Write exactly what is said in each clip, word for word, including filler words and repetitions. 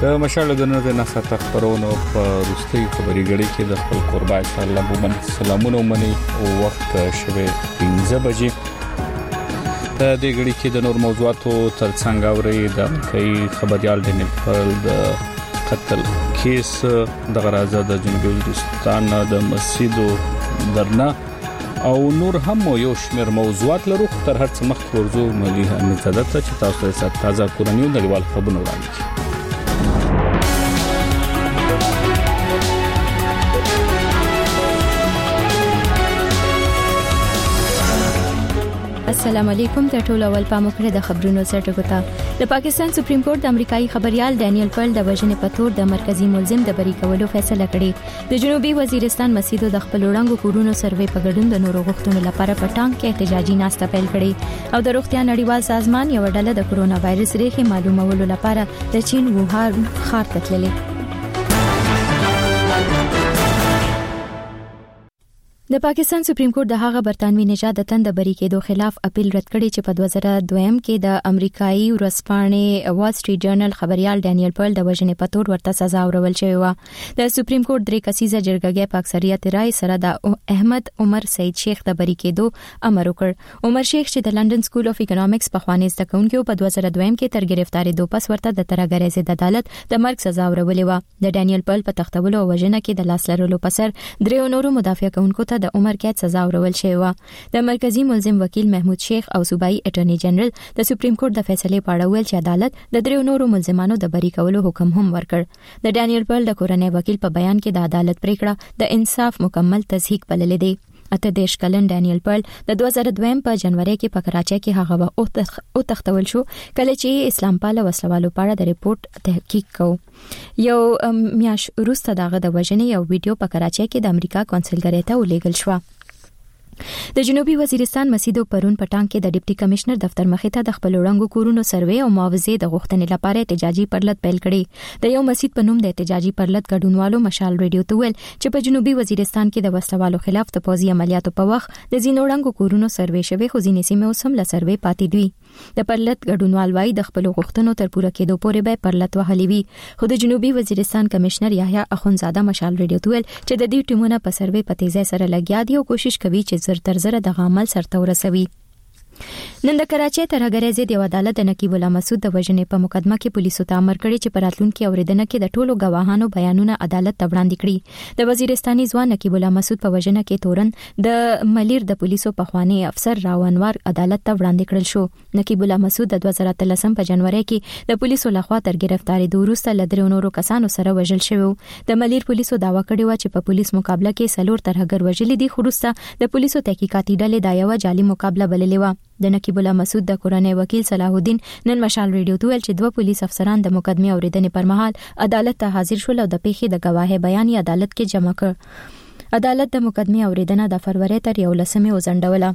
د مشال د نړۍ نه سات خبرونه په روستي خبري غړي کې د خپل قربا ان شاء الله ومن سلامونه مني او وخت شوه پنځه بجې ته د غړي کې د نور موضوعاتو ترڅنګ اوري د امریکایي خبريال د نیپال د قتل کیس د غرازه د جنوبي وزیرستان د مسجدو درنا او نور هم یو شمېر موضوعات لرو تر هر څه مخکې ورزو ملي امنیت ته چې تاسو ته تازه کورنیو نړیوال خبرونه وړاندې السلام علیکم ته ټول اول پام وکړئ د خبرونو سرټکو ته د پاکستان سپریم کورټ د امریکایي خبريال ډانیل پرل د وژنې په تور د مرکزی ملزم د بری کولو فیصله کړې د جنوبي وزیرستان مسجدو د خپل وړاندو کورونو سروې په ګډون د نورو غوښتنو لپاره په ټانګ کې احتجاجي ناسته پیل کړې او د روغتیا نړیوال سازمان یو ډله د کرونا وایرس ریښې معلومولو لپاره د چین ووهان ښار ته تللې. د پاکستان سپریم کورټ د هغه برتانوي نژاد د تند بری کېدو خلاف اپیل رد کړی چې په دوه زره دوه کې د امریکایي ورځپاڼې وال سټریټ جرنل خبريال ډانیل پرل د وژنې په تور ورته سزا ورول شوې و. د سپریم کورټ درې کسیزه جرګه په اکثریت رائے سره د احمد عمر سید شیخ د بری کېدو امر وکړ. عمر شیخ چې د لندن سکول اف اکونومکس په خوانې زده کوونکو په دوه زره دوه کې تر گرفتاری دوه پس ورته د ترګری ضد عدالت د مرګ سزا ورولې و. د ډانیل پرل په تختولو او وژنه کې د لاس لرلو په سر درې نورو مدافع کوونکو ته د عمر قید سزا ورول شوی و. د مرکزی ملزم وکیل محمود شیخ او صوبایي اټرنی جنرال د سپریم کورټ د فیصلې په اړه ویل چې عدالت د دریو نورو ملزمانو د بری کولو حکم هم ورکړ. د ډانیل پرل د کورنۍ وکیل په بیان کې د عدالت پریکړه د انصاف مکمل تصحیح بللې دی. اته دیش کلن ډانیل پرل د دوه زره دوه په جنوري کې په کراچۍ کې هغه او تختول شو کله چې اسلام پاله وسلوالو په اړه د ریپورت تحقیق کو. یو میاش وروسته دغه د وژنې یو ویډیو په کراچۍ کې د امریکا کونسلګری ته ولېږل شو. د جنوبي وزیرستان مسجدو پرون پټان کې د ډیپټي کمشنر دفتر مخې ته د خپل وړاندو کورونو سروې او معاوضې د غوښتنې لپاره احتجاجي پرلط پیل کړي. د یو مسجد په نوم د احتجاجي پرلط ګډونوالو مشال ریډیو ته ویل چې په جنوبي وزیرستان کې د وسلوالو خلاف د پوځي عملیاتو په وخت د ځینو وړاندو کورونو سروې شوي خو ځینې سیمې اوس هم له سروې پاتې دي. د پرلط ګډونوال وايي د خپل غوښتنو تر پوره کېدو پورې به پرلط وهلي وي. خو د جنوبي وزیرستان کمشنر یحیی اخونزاده مشال ریډیو ته ویل چې د دې ټیمونو په سروې په تیزی سره لګیا دي او کوشش کوي چې زر تر زر د عمل سرته ورسوي. نن د کراچۍ ترګری ضد یو عدالت د نقیب الله مسعود د وژنې په مقدمه کې پولیسو ته امر کړی چې پراتلونکو اوریدنه کې د ټولو گواهانو بیانونه عدالت ته وړاندې کړي. د وزیرستاني ځوان نقیب الله مسعود په وژنه کې تورن د ملیر د پولیسو په خوانی افسر راونوار عدالت ته وړاندې کړل شو. نقیب الله مسعود د دوه زره اتلس په جنوري کې د پولیسو لخوا تر گرفتاری د وروسته لدرو نورو کسانو سره وژل شوی. د ملیر پولیسو داوا کړی و چې په پولیس مقابله کې سلور ترهګر وژل دي خو وروسته د پولیسو تحقیقاتي ډلې دا یو جعلي مقابله بللې و. د نقیب الله مسعود د کورنۍ وکیل صلاح الدین نن مشال ریډیو ته ویل چې دوه پولیس افسران د مقدمې اوریدنې پر مهال عدالت ته حاضر شول او د پیښې د گواهی بیان یې عدالت کې جمع کړ. عدالت د مقدمې اوریدنه د فروری تر یولسمې وزنډوله.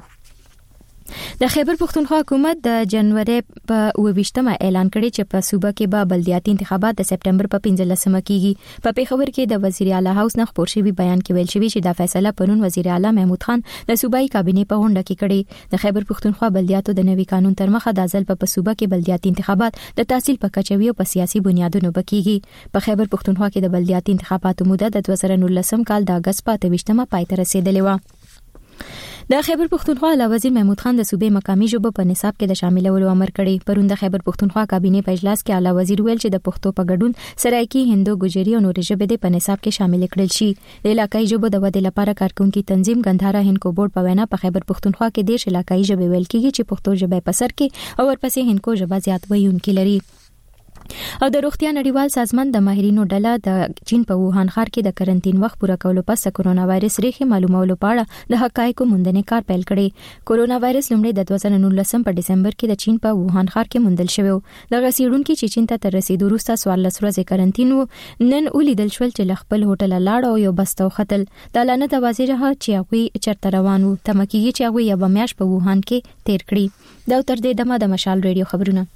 د خیبر پختونخوا حکومت د جنوري په اوویشتمه اعلان کړی چې په صوبه کې به بلدیاتي انتخابات د سپټمبر په پنځلسمه کیږي. په پیښور کې د وزیر اعلی هاوس نه خبر شوی بیان کې ویل شوی چې دا فیصله پرون وزیر اعلی محمود خان د صوبایي کابینې په غونډه کې کړې. د خیبر پختونخوا بلدیاتو د نوي قانون تر مخه د ځل په صوبه کې بلدیاتي انتخابات د تحصیل په کچوي او په سیاسي بنیادونو بکیږي. په خیبر پختونخوا کې د بلدیاتي انتخاباتو موده د دوه زره نولسم کال د اگست په اتویشتمه پای ته رسیدلې و. د خیبر پختونخوا علاوه وزیر محمود خان د صوبې مقامي ژبو په نصاب کې د شاملولو امر کړی. پرون د خیبر پختونخوا کابینې په اجلاس کې علاوه وزیر ویل چې د پښتو په ګډون سرایکی هندو ګوجری او نورې ژبې په نصاب کې شامل کړل شي. د علاقايي ژبو د ودې لپاره کارکونکو تنظیم غندهارا هندکو بورډ په وینا په خیبر پختونخوا کې د علاقايي ژبې ویل کیږي چې پښتو ژبه په سر کې او ورپسې هندکو ژبه زیات ویونکي لري. او د روغتیا نړیوال سازمان د ماهرینو ډله د چین په ووهان ښار کې د کرنټین وخت پوره کولو پس کرونا وایرس ریښې معلومولو په اړه د حقایقو موندنې کار پیل کړي. کرونا وایرس لومړی د دوه زره نولس په ډسمبر کې د چین په ووهان ښار کې موندل شوی و. د غسیړونکو چې چین ته تر رسیدو وروسته څوارلس ورځې کرنټین و نن ولیدل شول چې ل خپل هوټل لاړ او یو بس ته وختل. د لانه د وزیر چې هغه چرته روان وو تمکیږي چې هغه یو میاش په ووهان کې تیر کړی. دا تر دې دمه د مشال ریډیو خبرونه.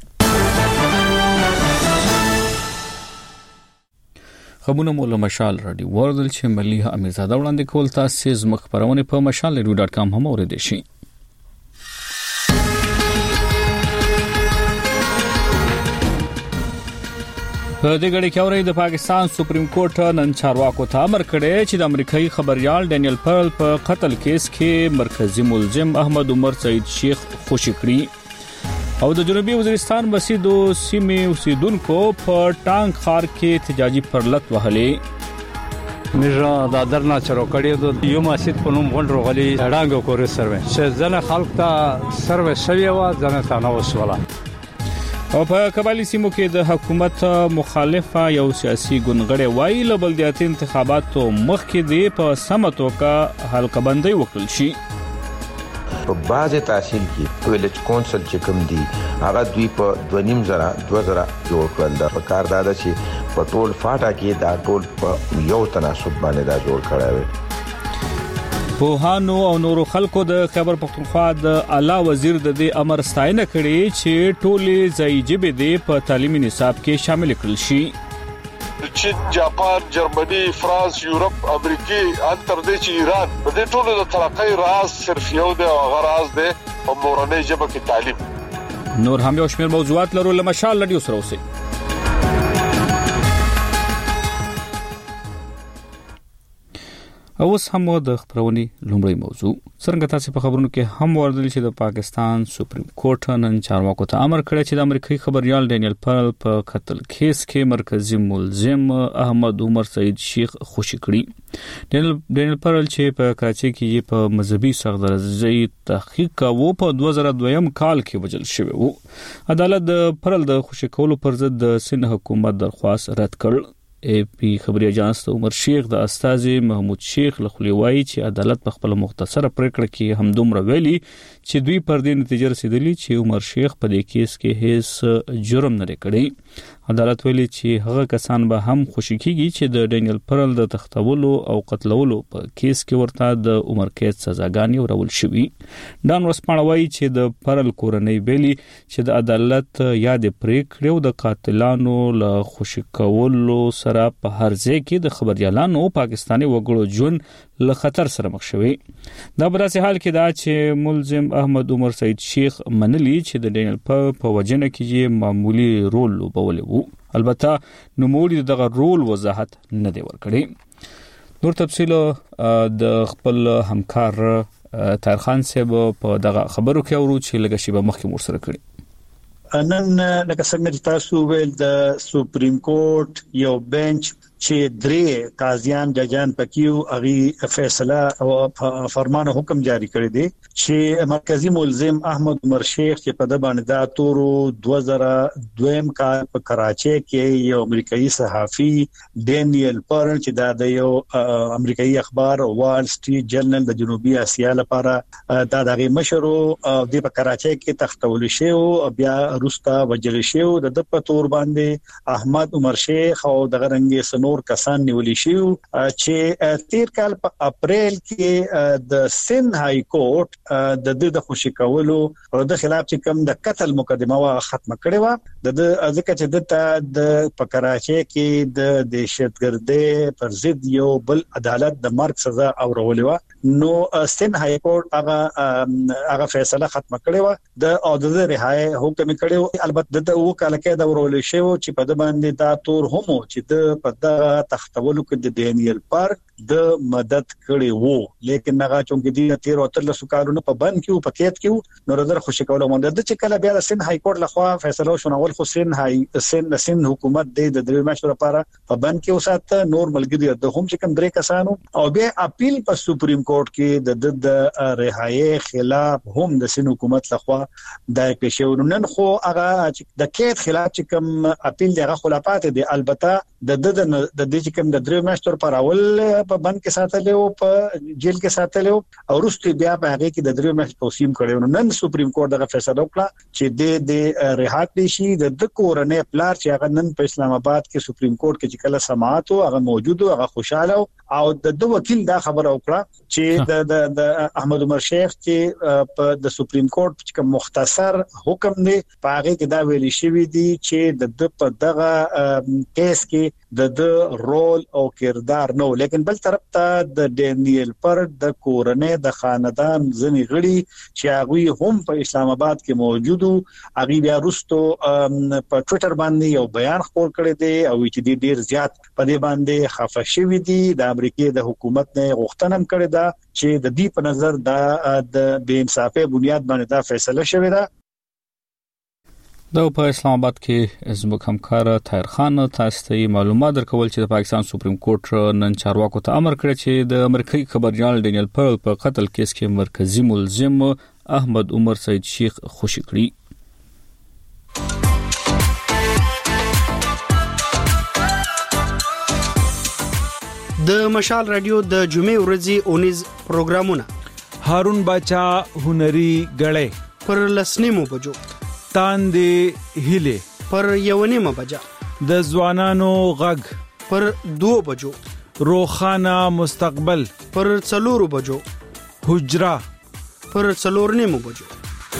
خبرونه مو له مشال رادیو وردل چې ملي امیرزاده وړاندې کول تاسو زموږ خبرونه په مشال ریډیو ډاټ کام هم اوریدئ شئ. په دې غړي کې اوري د پاکستان سپریم کورټ نن چارواکو ته امر کړی چې د امریکایي خبريال ډانیل پرل په قتل کیس کې مرکزی ملزم احمد عمر سعید شیخ خوشی کړی او د جنوبي وزیرستان بسیدو سیمې اوسیدونکو په ټانک خار کې احتجاجي پرلط وهلې میرا د درنا چرو کړی د یو مسجد په نوم غونډ روغلي اډانګو کورې سروي چې ځنه خلک ته سروي شوی و ځنه ته نو وسوله او په قبایلی سیمو کې د حکومت مخالفه یو سیاسي ګوندغړی وایي له بلدیاتي انتخاباتو مخکې دی په سمتو کا حلقه بندي وکړل شي. په بازه تحصیل کې ویلج کونسل چې کوم دی هغه دوی په دوه نیم زره دوه زره جوړ کړل. دا کار دا چې په ټول فاټا کې دا ټول په یو تناسب باندې دا جوړ کړی وي. پوهانو او نورو خلکو د خیبر پختونخوا د اعلی وزیر د دې امر ستاینه کړې چې ټولې ځای جبې د په تعلیمي نصاب کې شامل کړل شي. چین، جاپان، جرمني، فرانس، یورپ، امریکا ان تر دې چې ایران په دې ټولو د ترقۍ راز صرف یو دی او هغه راز دی په مورنۍ ژبه کې تعلیم. نور هم یو شمېر موضوعات لرو لمه شال لډیو سره اوسئ. اوس هم د خبرونې لومړی موضوع څنګه تاسو په خبرونو کې هم وردل چې د پاکستان سپریم کورټ نن چارواکو ته امر کړی چې د امریکایي خبريال ډانیل پرل په قتل کیس کې مرکزی ملزم احمد عمر سعید شیخ خوشی کړی. ډانیل پرل چې په کراچۍ کې په مذهبي سخدرزي تحقیق کاوه په دوه زره دوه کال کې وجل شوی وو. عدالت د پرل د خوشی کولو پر ضد د سند حکومت درخواست رد کړ. ای پی خبري اجانس عمر شیخ د استاذ محمود شیخ لخلیوای چې عدالت په خپل مختصره پریکړه کې هم دومره ویلي چې دوی پر دې نتیجه رسیدلی چې عمر شیخ په دې کیس کې هیڅ جرم نه کړی. عدالت ویلي چې هغه کسان به هم خوشی کیږي چې د ډانیل پرل د تختولو او قتلولو په کیس کې ورته د عمر قید سزاګانې ورول شوې. ډان ورسپانوي چې د پرل کورنۍ ویلي چې د عدالت یاد پریکړه او د قاتلانو له خوشی کولو سره په هر ځای کې د خبريالانو پاکستاني وګړو ژوند له خطر سره مخ شوی. دا په داسې حال کې دا چې ملزم احمد عمر سعید شیخ منلی چې د ډانیل په وجنه کې معمولی رول لوبولی وو. البته نوموړي دغه رول وضاحت نه دی ورکړی. نور تفصیل د خپل همکار طاهر خان صاحب په دغه خبرو کې اورو چې لږ شی به مخکې مور سره کړی. نن لکه څنګه چې تاسو ویل د سپریم کورټ یو بنچ چې درې قاضیان ججان پکیو اغي فیصله او فرمان حکم جاری کړی دی چې مرکزی ملزم احمد عمر شیخ چې په د باندې دا تورو دوه زره دوه کال په کراچۍ کې یو امریکایي صحافي ډانیل پرل چې دا د یو امریکایي اخبار وال سټریټ جرنل د جنوبي اسیا لپاره دا دغه مشرو د په کراچۍ کې تختول شو او بیا روستا وجل شو د په تور باندې احمد عمر شیخ او دغه رنګي سنور کسان نیولې شو چې تیر کال په اپریل کې د سند های کورټ د د خوشی کولو او د خلاف چې کوم د قتل مقدمه وا ختم کړي و د ځکه چې د د په کراچۍ کې د دهشتګردۍ پر ضد یو بل عدالت د مرګ سزا اورولې و نو سند های کورټ هغه هغه فیصله ختم کړي و د او د رهایی حکم کړي. البته د وو کال کې د اورولې شو چې په د باندې دا تور هم چې د په د تختولو کې د ډانیل پر د مدد کړي وو لیکن هغه چې د تیر او تر سکارونو په بند کې او په کېت کې نو در خوشی کولو مونږ د چې کله بیا د سند های کورټ لخوا فیصله شونول خو سند های سند سند حکومت د درې میاشتو لپاره په بند کې اوسات نور ملګری د هم چې کوم درې کسانو او بیا اپیل په سپریم کورټ کې د د رهایی خلاف هم د سند حکومت لخوا د پېښو نن خو هغه د کېت خلاف چې کوم اپیل دغه خلافات دي. البته د د د دې چې کوم د درې میاشتو پر اول په بند کې ساتل او په جیل کې ساتل او وروسته بیا په هغه کې د درې میاشتو توسیم کړي. نن سپریم کورټ دغه فیصله وکړه چې د د رهات دي شي د کورنۍ پلار چې هغه نن په اسلام آباد کې سپریم کورټ کې چې کله سماعت او هغه موجود او هغه خوشاله او د دوه وکیل دا خبره وکړه چې د د د احمد عمر شیخ چې په د سپریم کورټ چې مختصر حکم دی پاره کې دا ویل شوی دی چې د په دغه کیس کې د د رول او کردار نو، لیکن بل طرف ته د ډینیل پر د کورنۍ د خاندان ځنی غړي چې هغه هم په اسلام آباد کې موجودو، هغه بیا وروسته په ټوئیټر باندې یو بیان خپور کړی دی او چې ډیر زیات په دې باندې خفه شوی دی. د امریکای د حکومت نه غوښتنه کړې ده چې د دې په نظر د بے انصافي بنیاد باندې دا فیصله شوې ده. د په اسلام آباد کې زموږ همکار طاهر خان تاسو ته معلومات درکول چې د پاکستان سپریم کورټ نن چارواکو ته امر کړی چې د امریکایي خبريال ډینیل پرل په قتل کیس کې مرکزی ملزم احمد عمر سید شیخ خوشی کړی. د مشال رادیو د جمعې ورځې اونیز پروګرامونه هارون باچا هنري غړې پر لسنیمو بجو، تاندې هیله پر یونیمه بجا، د ځوانانو غږ پر دو بجو، روخانه مستقبل پر څلورو بجو، حجرا پر څلور نیمو بجو.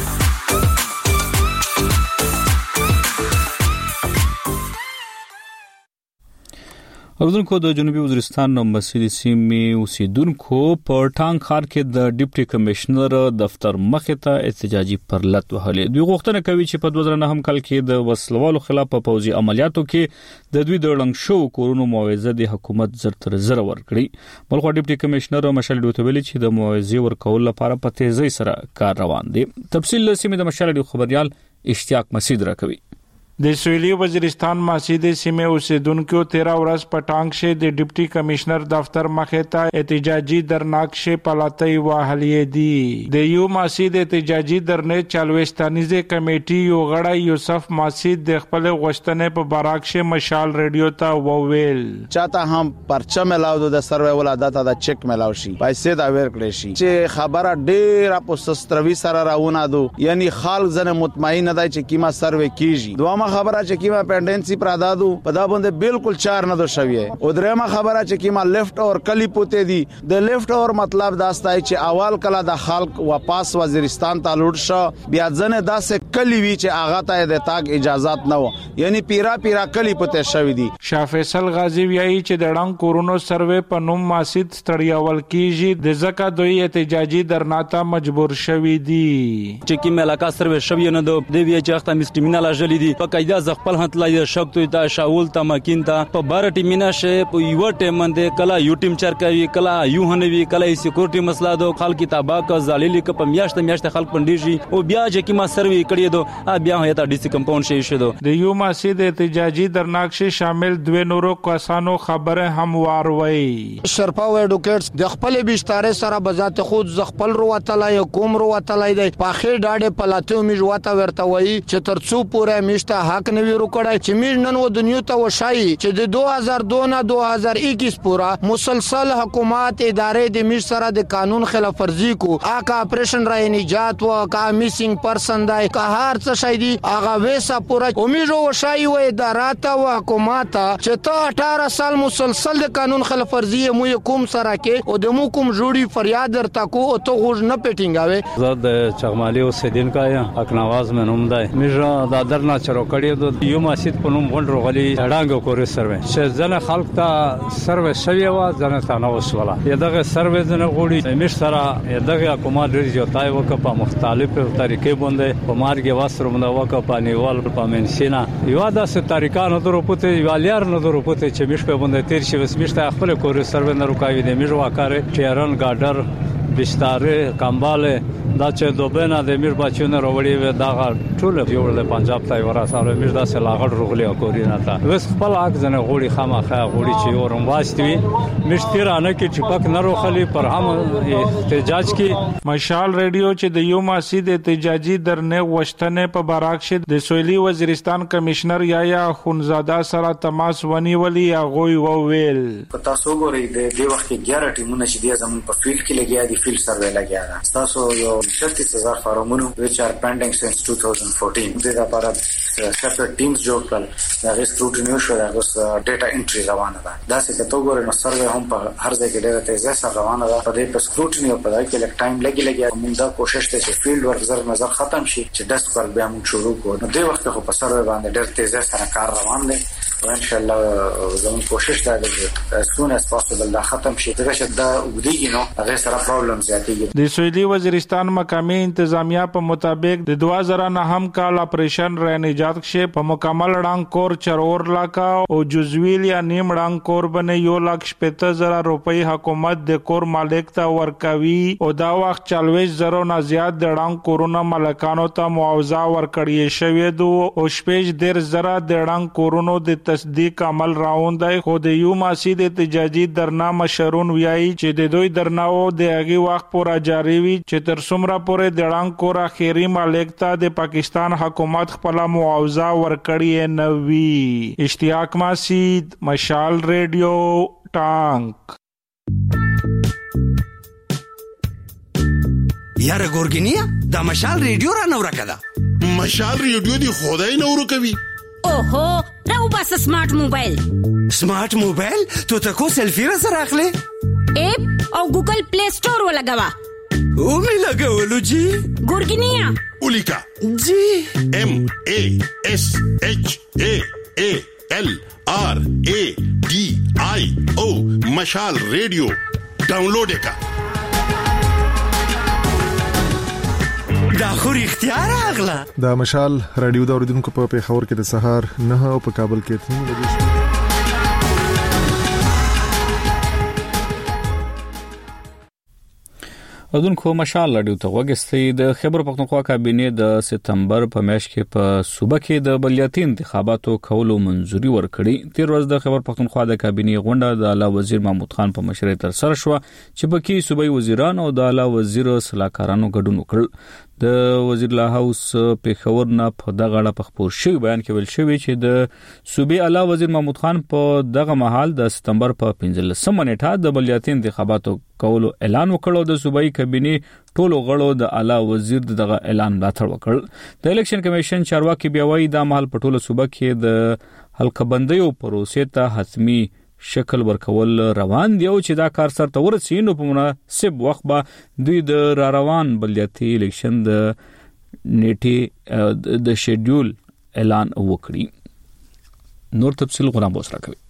اوردونکو د جنوبي وزیرستان مسیدي سیمې اوسیدونکو په ټانګ ښار کې د ډیپټي کمشنر دفتر مخې ته احتجاجي پرلط وهلې. دوی غوښتنه کوي چې په دوه زره نهم کال کې د وسلوالو خلاف په پوځي عملیاتو کې د دوی د ړنګ شو کورونو معاوضه د حکومت زر تر زر ورکړي. بلخو ډیپټي کمشنر مشال ډوته ویلي چې د معاوضې ورکول لپاره په تیزی سره کار روان دی. تفصیل سیمې د مشال ډیو خبريال اشتیاق مسعود راکوي. د سویلی وزیرستان مسیدي سیمې اوسیدونکو تیرا ورځ پټانګ شه د ډیپټي کمشنر دفتر مخې ته احتجاجي درناک شه پلاتای وهلې دي. د یو مسید احتجاجي درنې چالوستانیزه کمیټي یو غړی یوسف مسید د خپل غوښتنې په باراک شه مشال رادیو ته وویل چاته هم پرچم ملاو د سروي ولادت د چک ملاو شي پیسې دا ور کړی شي چې خبره ډېر په سستروي سره راونه دو، یعنی خلک زنه مطمئن نه دی چې کیما سروي کیږي. دوه خبره چې کیما پینډنسي پرادادو په دا باندې بالکل چار نه دو شوی. او درېمه خبره چې کیما لیفت اور کلی پوته دي. د لیفت اور مطلب دا ستای چې اول کله د خلک واپس وزیرستان ته لوټ شو، بیا ځنه داسې کلی وی چې هغه ته د تاګ اجازهات نه و، یعنی پیرا پیرا کلی پوته شوی دي. شاه فیصل غازی ویایي چې د ړنګ کورونو سروي په نوم ماسید ستړیاول کیږي، د زکه دوی احتجاجي درناته مجبور شوی دي. چې کیما علاقه سروي شوی نه دو د وی چې اخته مسټمینال اجلی دي په قاعده ز خپل هټ لای شک توي تا شاول تا مکین تا په بار ټیمینا شه په یو ټیم باندې کلا یو ټیم چر کوي، کلا یو هنوي، کلا سکیورټي مسله دو خلک تابا کا زاللی ک په میاشت میاشت خلک پندېږي او بیا چې کیما سروي کړی دو بیا هيتا ډي سي کمپاوند شي شدو. د یو مسجد احتجاجي درناک شه شامل دوه نورو کسانو خبره هم واروي. شرپا و ایډوکیټس د خپل بشتاره سره بذات خود ز خپل رواتلای کوم رواتلای دی په خیر ډاډه پلاته می جواته ورته وای چې ترڅو پوره میشته حق نه ویرو کړای چې میر نن و دنیا ته وشای چې د دو هزار دو نه دو هزار اکیس پورا مسلسل حکومت ادارې د میر سره د قانون خلاف ورزي کو، آکا اپریشن را نجات و کا میسینګ پرسن دای کا هر څه شای دی هغه وسه پورا امید وشای و ادارات او حکومت چې ته اठारह سال مسلسل د قانون خلاف ورزي مو کوم سره کې او د مو کوم جوړي فریاد درته کو او ته غوښ نه پټینګاوي. زه د چغمالي اوسیدونکو یم، اکناواز منوم دی. میرا د درنا چرو کړی د یو مسجد په نوم غونډ روغلي ډانګو کورې سروي چې ځنه خلک ته سروي شوی و ځنه ته نو وسوله. یدغه سروي ځنه غوړي مش سره یدغه حکومت ډیر جوړای وک په مختلفو طریقې باندې په مارګي واسره باندې وک په نیول په منسینا یو داسې طریقانو درو پته یوالیر نه درو پته چې مش په باندې تیر شي وسمشته خپل کورې سروي نه روکاوي دي. مش واکاره ټیرن ګاډر بستاره کمباله دا چې دوبنه د میر بچونه وروړي و دا ټول جوړ له پنجاب ته ورساله میر دا سه لاغړ روغلي او کورینه تا وس خپل حق زنه غوړي خامخا غوړي چې ورم واسطوي مشترانه کې چپک نه روخلي پر هم احتجاج کې مشال رادیو چې د یو مسجد احتجاجي درنې وشتنه په باراک شه د سویلی وزیرستان کمشنر یایا خونزاده سره تماس ونیولي یا غوي وویل تاسو ګورئ د دې وخت کې ګیاره ټیمونه چې د زمون په فیلډ کې لګیا دي فیلډ سروي لګیا ده. تاسو یو thirty thousand فارمونو which are pending since twenty fourteen د لپاره separate teams جوړ کړل دا غي سکروټینی شو دا غوس ډیټا انټری روانه ده دا څه کته ګورې نو سروې هم په هر ځای کې ډیره تیزه سره روانه ده په دې په سکروټینی او په دای کې لک ټایم لګي لګي موږ دا کوشش ته چې فیلډ ورک زر نظر ختم شي چې ډسک ورک بیا موږ شروع کوو نو دې وخت خو په سروې باندې ډیر تیزه سره کار روان دی او ان شاء الله زموږ کوشش دا دی چې as soon as possible دا ختم شي دا چې دا وګړي نو هغه سره پرابلم زیاتېږي د سویلي وزیرستان مقامی انتظامیه په مطابق د دوه زره نه هم کال اپریشن رین ایجاد شه په مکمل ډنګ کور چرور لاکا او جزویل یا نیم ډنګ کور باندې یو لک شپږ زره روپۍ حکومت د کور مالک ته ورکوي او دا وخت چلويش زرو نه زیات د ډنګ کورونو مالکانو ته معاوضه ورکړی شوې دو او شپږ ډیر زره د ډنګ کورونو د تصدیق عمل راوندای خو د یو مسجد احتجاجي درنا مشرون ویایي چې د دوی درناو د هغه وخت پورا جاری وي چې تر څومره پورې د ډنګ کور اخیری مالک ته د پاکستان حکومت خپل معاوضه ورکړی نه وی. اشتیاق مسجد، مشال ریډیو، ټانک. یاره ګورګینیا دا مشال ریډیو را نو راکړه مشال ریډیو دی خدای نو ورکوي اوهو راو بس سمارټ موبایل سمارټ موبایل تو تکو سیلفی را سره اخلي اپ او ګوګل پلی سٹور ولګوا او می لګولو جی ګورګینیا اولیکا جی ام ا اس اچ ا ا ال آر ا ډي آی او مشال ریډیو ډاونلوډ کا دا خو اختیار اغلا دا مشال رادیو دا اوریدونکو په پیښور کې د سهار نه او په کابل کې تنو بجې اذونکو مشال رادیو ته وګستې د خیبر پختونخوا کابینه د سپتمبر په میاشت کې په صوبه کې د بلدیاتي انتخاباتو کولو منځوري ورکړي. تیر ورځ د خیبر پختونخوا د کابینه غونډه د اعلی وزیر محمود خان په مشرۍ تر سره شو چې پکې صوبایي وزیران او د اعلی وزیر صلاحکارانو ګډون وکړ. د وزیر لا هاوس پیښور نه په دغه اړه په خبر شوی بیان کې ویل شوی چې د صوبې اعلی وزیر محمود خان په دغه مهال د سپتمبر په پنځلسمه نیټه د بلدیاتي انتخاباتو کولو اعلان وکړ. د صوبایي کابینه ټولو غړو د اعلی وزیر دغه اعلان ملاتړ وکړ. د الیکشن کمیشن چارواکي بیا وایي د مهال په ټولو صوبه کې د حلقه بندیو پروسې ته حتمی شکل ورکول روان دی او چې دا کار سره ورسي نو په مناسب وخت به دوی د را روان بلدیاتي الیکشن د نیټه د شیډول اعلان وکړي. نور تفصیل غلام بوس راکوي.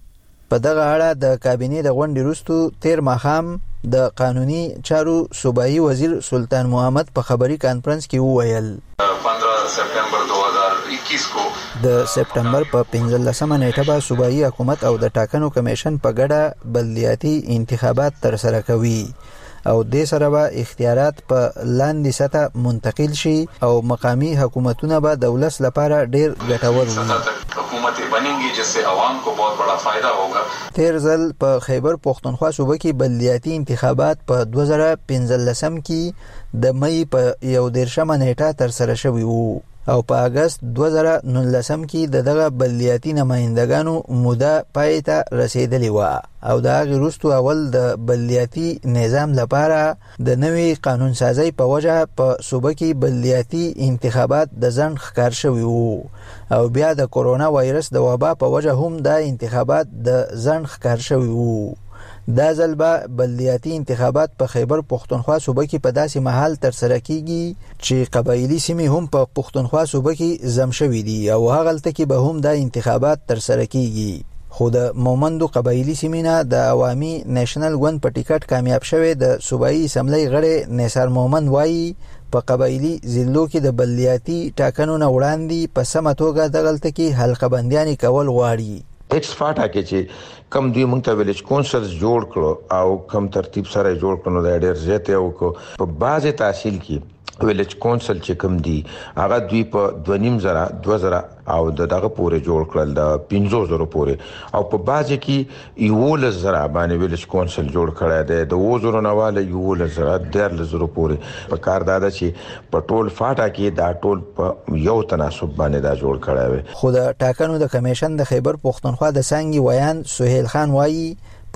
په دغه اړه د کابینې د غونډې وروسته تیر ماښام د قانوني چارو صوبایي وزیر سلطان محمد په خبري کانفرنس کې وویل پندرہ سپتمبر دو ہزار اکیس کو د سپتمبر په پنځلسمه نیټه به صوبایي حکومت او د ټاکنو کمیشن په ګډه بلدیاتي انتخابات ترسره کوي او د سره به اختیارات په لاندې سطح منتقل شي او مقامی حکومتونه به د ولس لپاره ډیر ګټور وي. حکومتیں بنیں گی جس سے عوام کو بہت بڑا فائدہ ہوگا. تیر ځل په خیبر پختونخوا صوبه کې بلدیاتي انتخابات په دوه زره پنځلسم کې د مې په یو دیرشمه نیټه ترسره شوي وو او په اگست دوه زره نولسم کې د دغه بلدیاتي نمائندګانو موده پای ته رسیدلې و او دا غوښتو اول د بلدیاتي نظام لپاره د نوې قانون سازی په وجه په صوبه کې بلدیاتي انتخابات د ځنډ ښکار شوي وو او بیا د کورونا وایرس د وبا په وجه هم دا انتخابات د ځنډ ښکار شوي وو. دا ځل به بلدیاتي انتخابات په خیبر پختونخوا صوبه کې په داسې محل ترسره کیږي چې قبایلی سیمې هم په پختونخوا صوبه کې زم شوي دي او هغلته کې به هم دا انتخابات ترسره کیږي. خو د مومندو قبایلی سیمې نه د عوامي نېشنل ګوند په ټیکټ کامیاب شوی د صوبایي اسمبلی غړی نثار مومند وایي په قبایلی ضلعو کې د بلدیاتي ټاکنو نه وړاندې په سمه توګه دغلته کې حلقه بندیانې کول غواړي. ایکس فاټا کې چې کم دوی مونږ ته ویلج کونسلز جوړ کړو او کم ترتیب سره جوړ کړو د ډېر زیات یو کو په بازه تحصیل کې ویلج کونسل چې کم دی هغه دوی په دوه نیم زره دوه زره او دغه پورې جوړ کړل د پنځه زره پورې او په بازه کې یو لزره باندې ویلج کونسل جوړ کړی دی د وزرو نواله یو لزره ډېر لزره پورې په کار دادا چې په ټول فاټا کې دا ټول په یو تناسب باندې دا جوړ کړی وي. خو د ټاکنو د کمیشن د خیبر پختونخوا د څنګه ویان سہیل خان وایي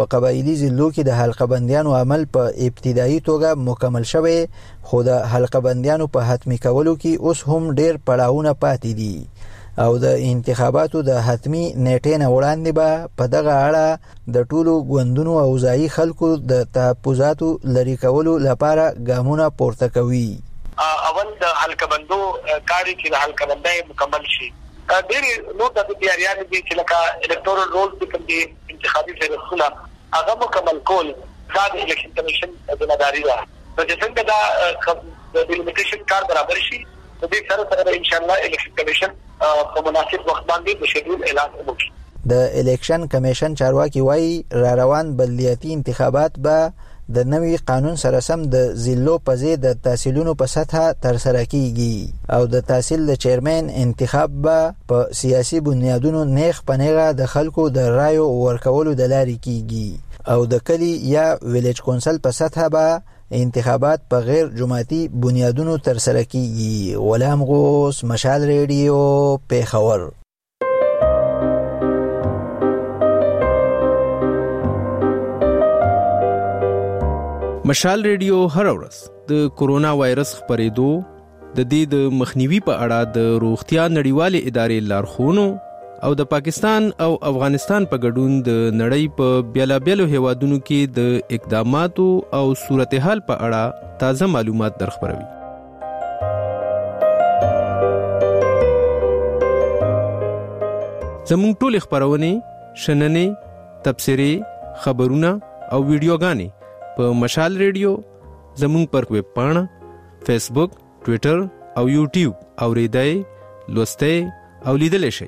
په قبایلی ضلعو کې د حلقه بندیانو عمل په ابتدایي توګه مکمل شوی، خو د حلقه بندیانو په حتمی کولو کې اوس هم ډیر پړاوونه پاتې دي او د انتخاباتو د حتمی نیټې نه وړاندې به په دغه اړه د ټولو ګوندونو او ځایي خلکو د تحفظاتو لري کولو لپاره ګامونه پورته کوي. اول د حلقه بندو کاری چې د حلقه بندۍ مکمل شي، ډېر نور د تیاریان دي چې لکه الکتورل رول د کوم دي انتخابي فیصله هغه مکمل کول دا د الیکشن کمیشن ذمہداري ده. چې څنګه دا د ډیلیمیټیشن کار برابر شي، د دې سره سره ان شاء الله الیکشن کمیشن په مناسب وخت باندې د شیډول اعلان وکړي. د الیکشن کمیشن چارواکي وایي را روان بلدیاتي انتخابات به د نوي قانون سره سم د ضلعو په ځای د تحصیلونو په سطحه ترسره کیږي او د تحصیل د چیرمن انتخاب به په سیاسي بنیادونو نیغ په نیغه د خلکو د رایو ورکولو د لارې کیږي او د کلی یا ویلیج کونسل په سطحه به انتخابات په غیر جماعتي بنیادونو ترسره کیږي. غلام غوث، مشال ریډیو، پیښور. مشال ریډیو هر ورځ د کورونا وایرس خپرېدو، د دې د مخنیوي په اړه د روغتیا نړیوالې ادارې لارښوونو او د پاکستان او افغانستان په ګډون د نړۍ په بیلابیلو هیوادونو کې د اقداماتو او صورتحال په اړه تازه معلومات درخبروي. زموږ ټول خبرونه، شننې، تبصرې، خبرونه او ویډیوګانې په مشال ریډیو، زموږ پر ویب پاڼه، فیسبوک، ټویټر او یوټیوب اوریدای، لوستای او لیدل شي.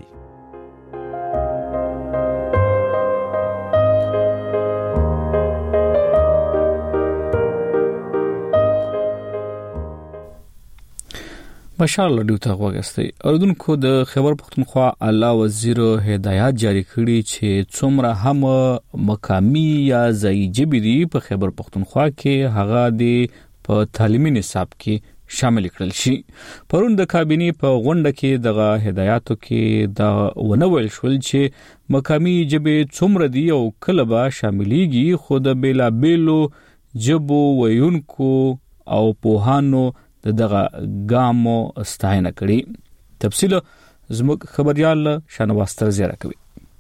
مشال ریډیو ته وګورئ. اوردونکو د خیبر پختونخوا اعلی وزیر هدایت جاری کړي چې څومره هم مقامی یا ځایي ژبې دي په خیبر پختونخوا کې هغه د په تعلیمي نصاب کې شامل کړل شي. پرون د کابینې په غونډه کې دغه هدایاتو کې دا ونویل شول چې مقامی ژبې څومره دي او کله به شاملېږي، خو د بیلا بیلو ژبو ویونکو او پوهانو دغه ګامو ستاینه کړي. تفصیل زموږ خبريال شانواز ترزیره کوي.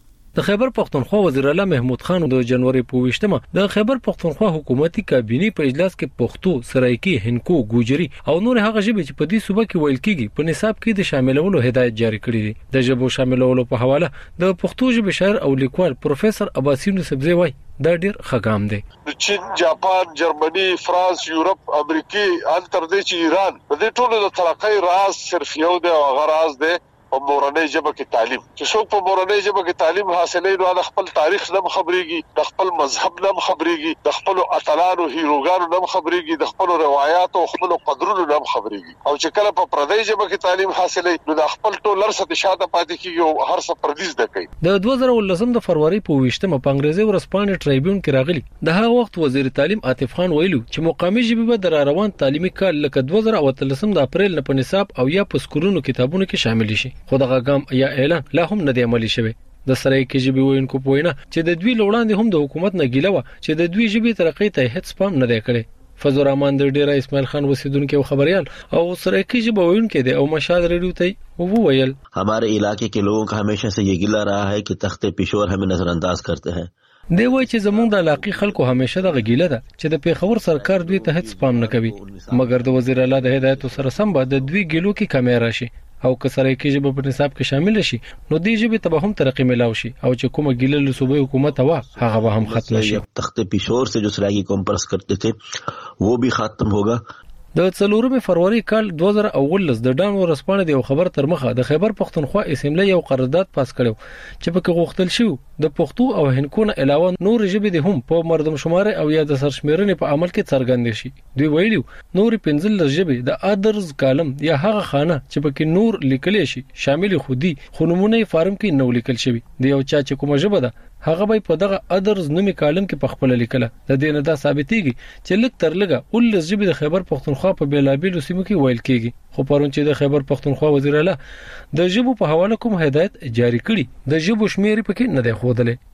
د خیبر پختونخوا وزیر اعلی محمود خان د جنوري په ویشتمه د خیبر پختونخوا حکومتي کابینې په اجلاس کې پښتو، سرایکی، هندکو، ګوجري او نور هغه ژبې چې په دې صوبه کې ویل کېږي په نصاب کې د شاملولو هدایت جاری کړی دی. د ژبو شاملولو په حواله د پښتو ژبې شاعر او لیکوال پروفیسور عباسي نسبزی وایي دا ډیر خګام دی. چین، جاپان، جرمني، فرانس، یورپ، امریکای ان تر دې چې ایران د دې ټولو د ترقۍ راز صرف یو دی او هغه راز دی په مورنۍ ژبه کې تعلیم. چې څوک په مورنۍ ژبه کې تعلیم حاصلوي نو د خپل تاریخ نه خبريږي، د خپل مذهب نه خبريږي، د خپل اتلانو هیروګانو نه خبريږي، د خپل روایت او خپل قدرونو نه خبريږي. او چې کله په پردۍ ژبه کې تعلیم حاصلوي نو د خپل ټول لرسه شاته پاتې کیږي او هر څه پردیس ده کوي. د دوه زره ولسم د فروری په ویشتمه په انګریزي ورځپاڼې ټریبیون کې راغلي د هغه وخت وزیر تعلیم عاطف خان ویلو چې مقامی ژبې به د روان تعلیمي کال لکه دوه زره اتلسم د اپریل نه په نصاب او یا په سکولونو کتابونو کې شامل شي. خو دغه ګام یا اعلان لا هم نه دی عملي شوی. د سرایکی ژبې وینکو پوینه چې د دوی لوړاندې هم د حکومت نه ګیله و چې د دوی ژبې ترقی ته هیڅ پام نه دی کړی. فضل الرحمن د ډیره اسماعیل خان وسیدونکو خبريال او سرایکی ژبې وینکو دی او مشال ریډیو ته وویل हमारे इलाके के लोगों का हमेशा से ये गिला रहा है कि तख्ते पेशोर हमें नजरअंदाज करते हैं. دی وای چې زمونږ د علاقې خلکو همیشه د غیله ده چې د پیښور سرکار دوی ته هیڅ پام نه کوي، مګر د وزیر اعلی د هدایت سره سم به د دوی ګلو کې کمی راشي او کسره کې ژبه په نصاب کې شامل شي نو دې ژبه ته به هم ترقی ملاوي شي او چې کومه ګیله له صوبې حکومت وا هغه به هم ختم شي. تخته پیشور سے جو سرایکی کمپرس کرتے تھے وہ بھی ختم ہوگا. د څلورمې فروری کال دوه زره اولس د ډان ورسپانې د خبر تر مخه د خیبر پختونخوا اسمبلی یو قرارداد پاس کړو چې پکې غوښتل شو د پښتو او هندکو نه علاوه نور ژبې د هم په مردم شماره او یا د سرشمیرنې په عمل کې څرګند شي. دوی ویلو نور پنځل ژبې د ادرز کالم یا هغه خانه چې پکې نور لیکل شي شامل خودي خونمونه فارم کې نو لیکل شوی دی او چا چې کومه ژبه ده هغه به په دغه ادرز نومي کالم کې په خپل لیکله. د دې نه دا ثابتېږي چې لک تر لګه ول ژبې د خیبر پختونخوا په بیلابیلو سیمو کې ویل کېږي. خو پرون چې د خیبر پختونخوا وزیر اعلی د ژبو په حواله کوم هدایت جاری کړي د ژبو شمیر پکې نه دی خوده.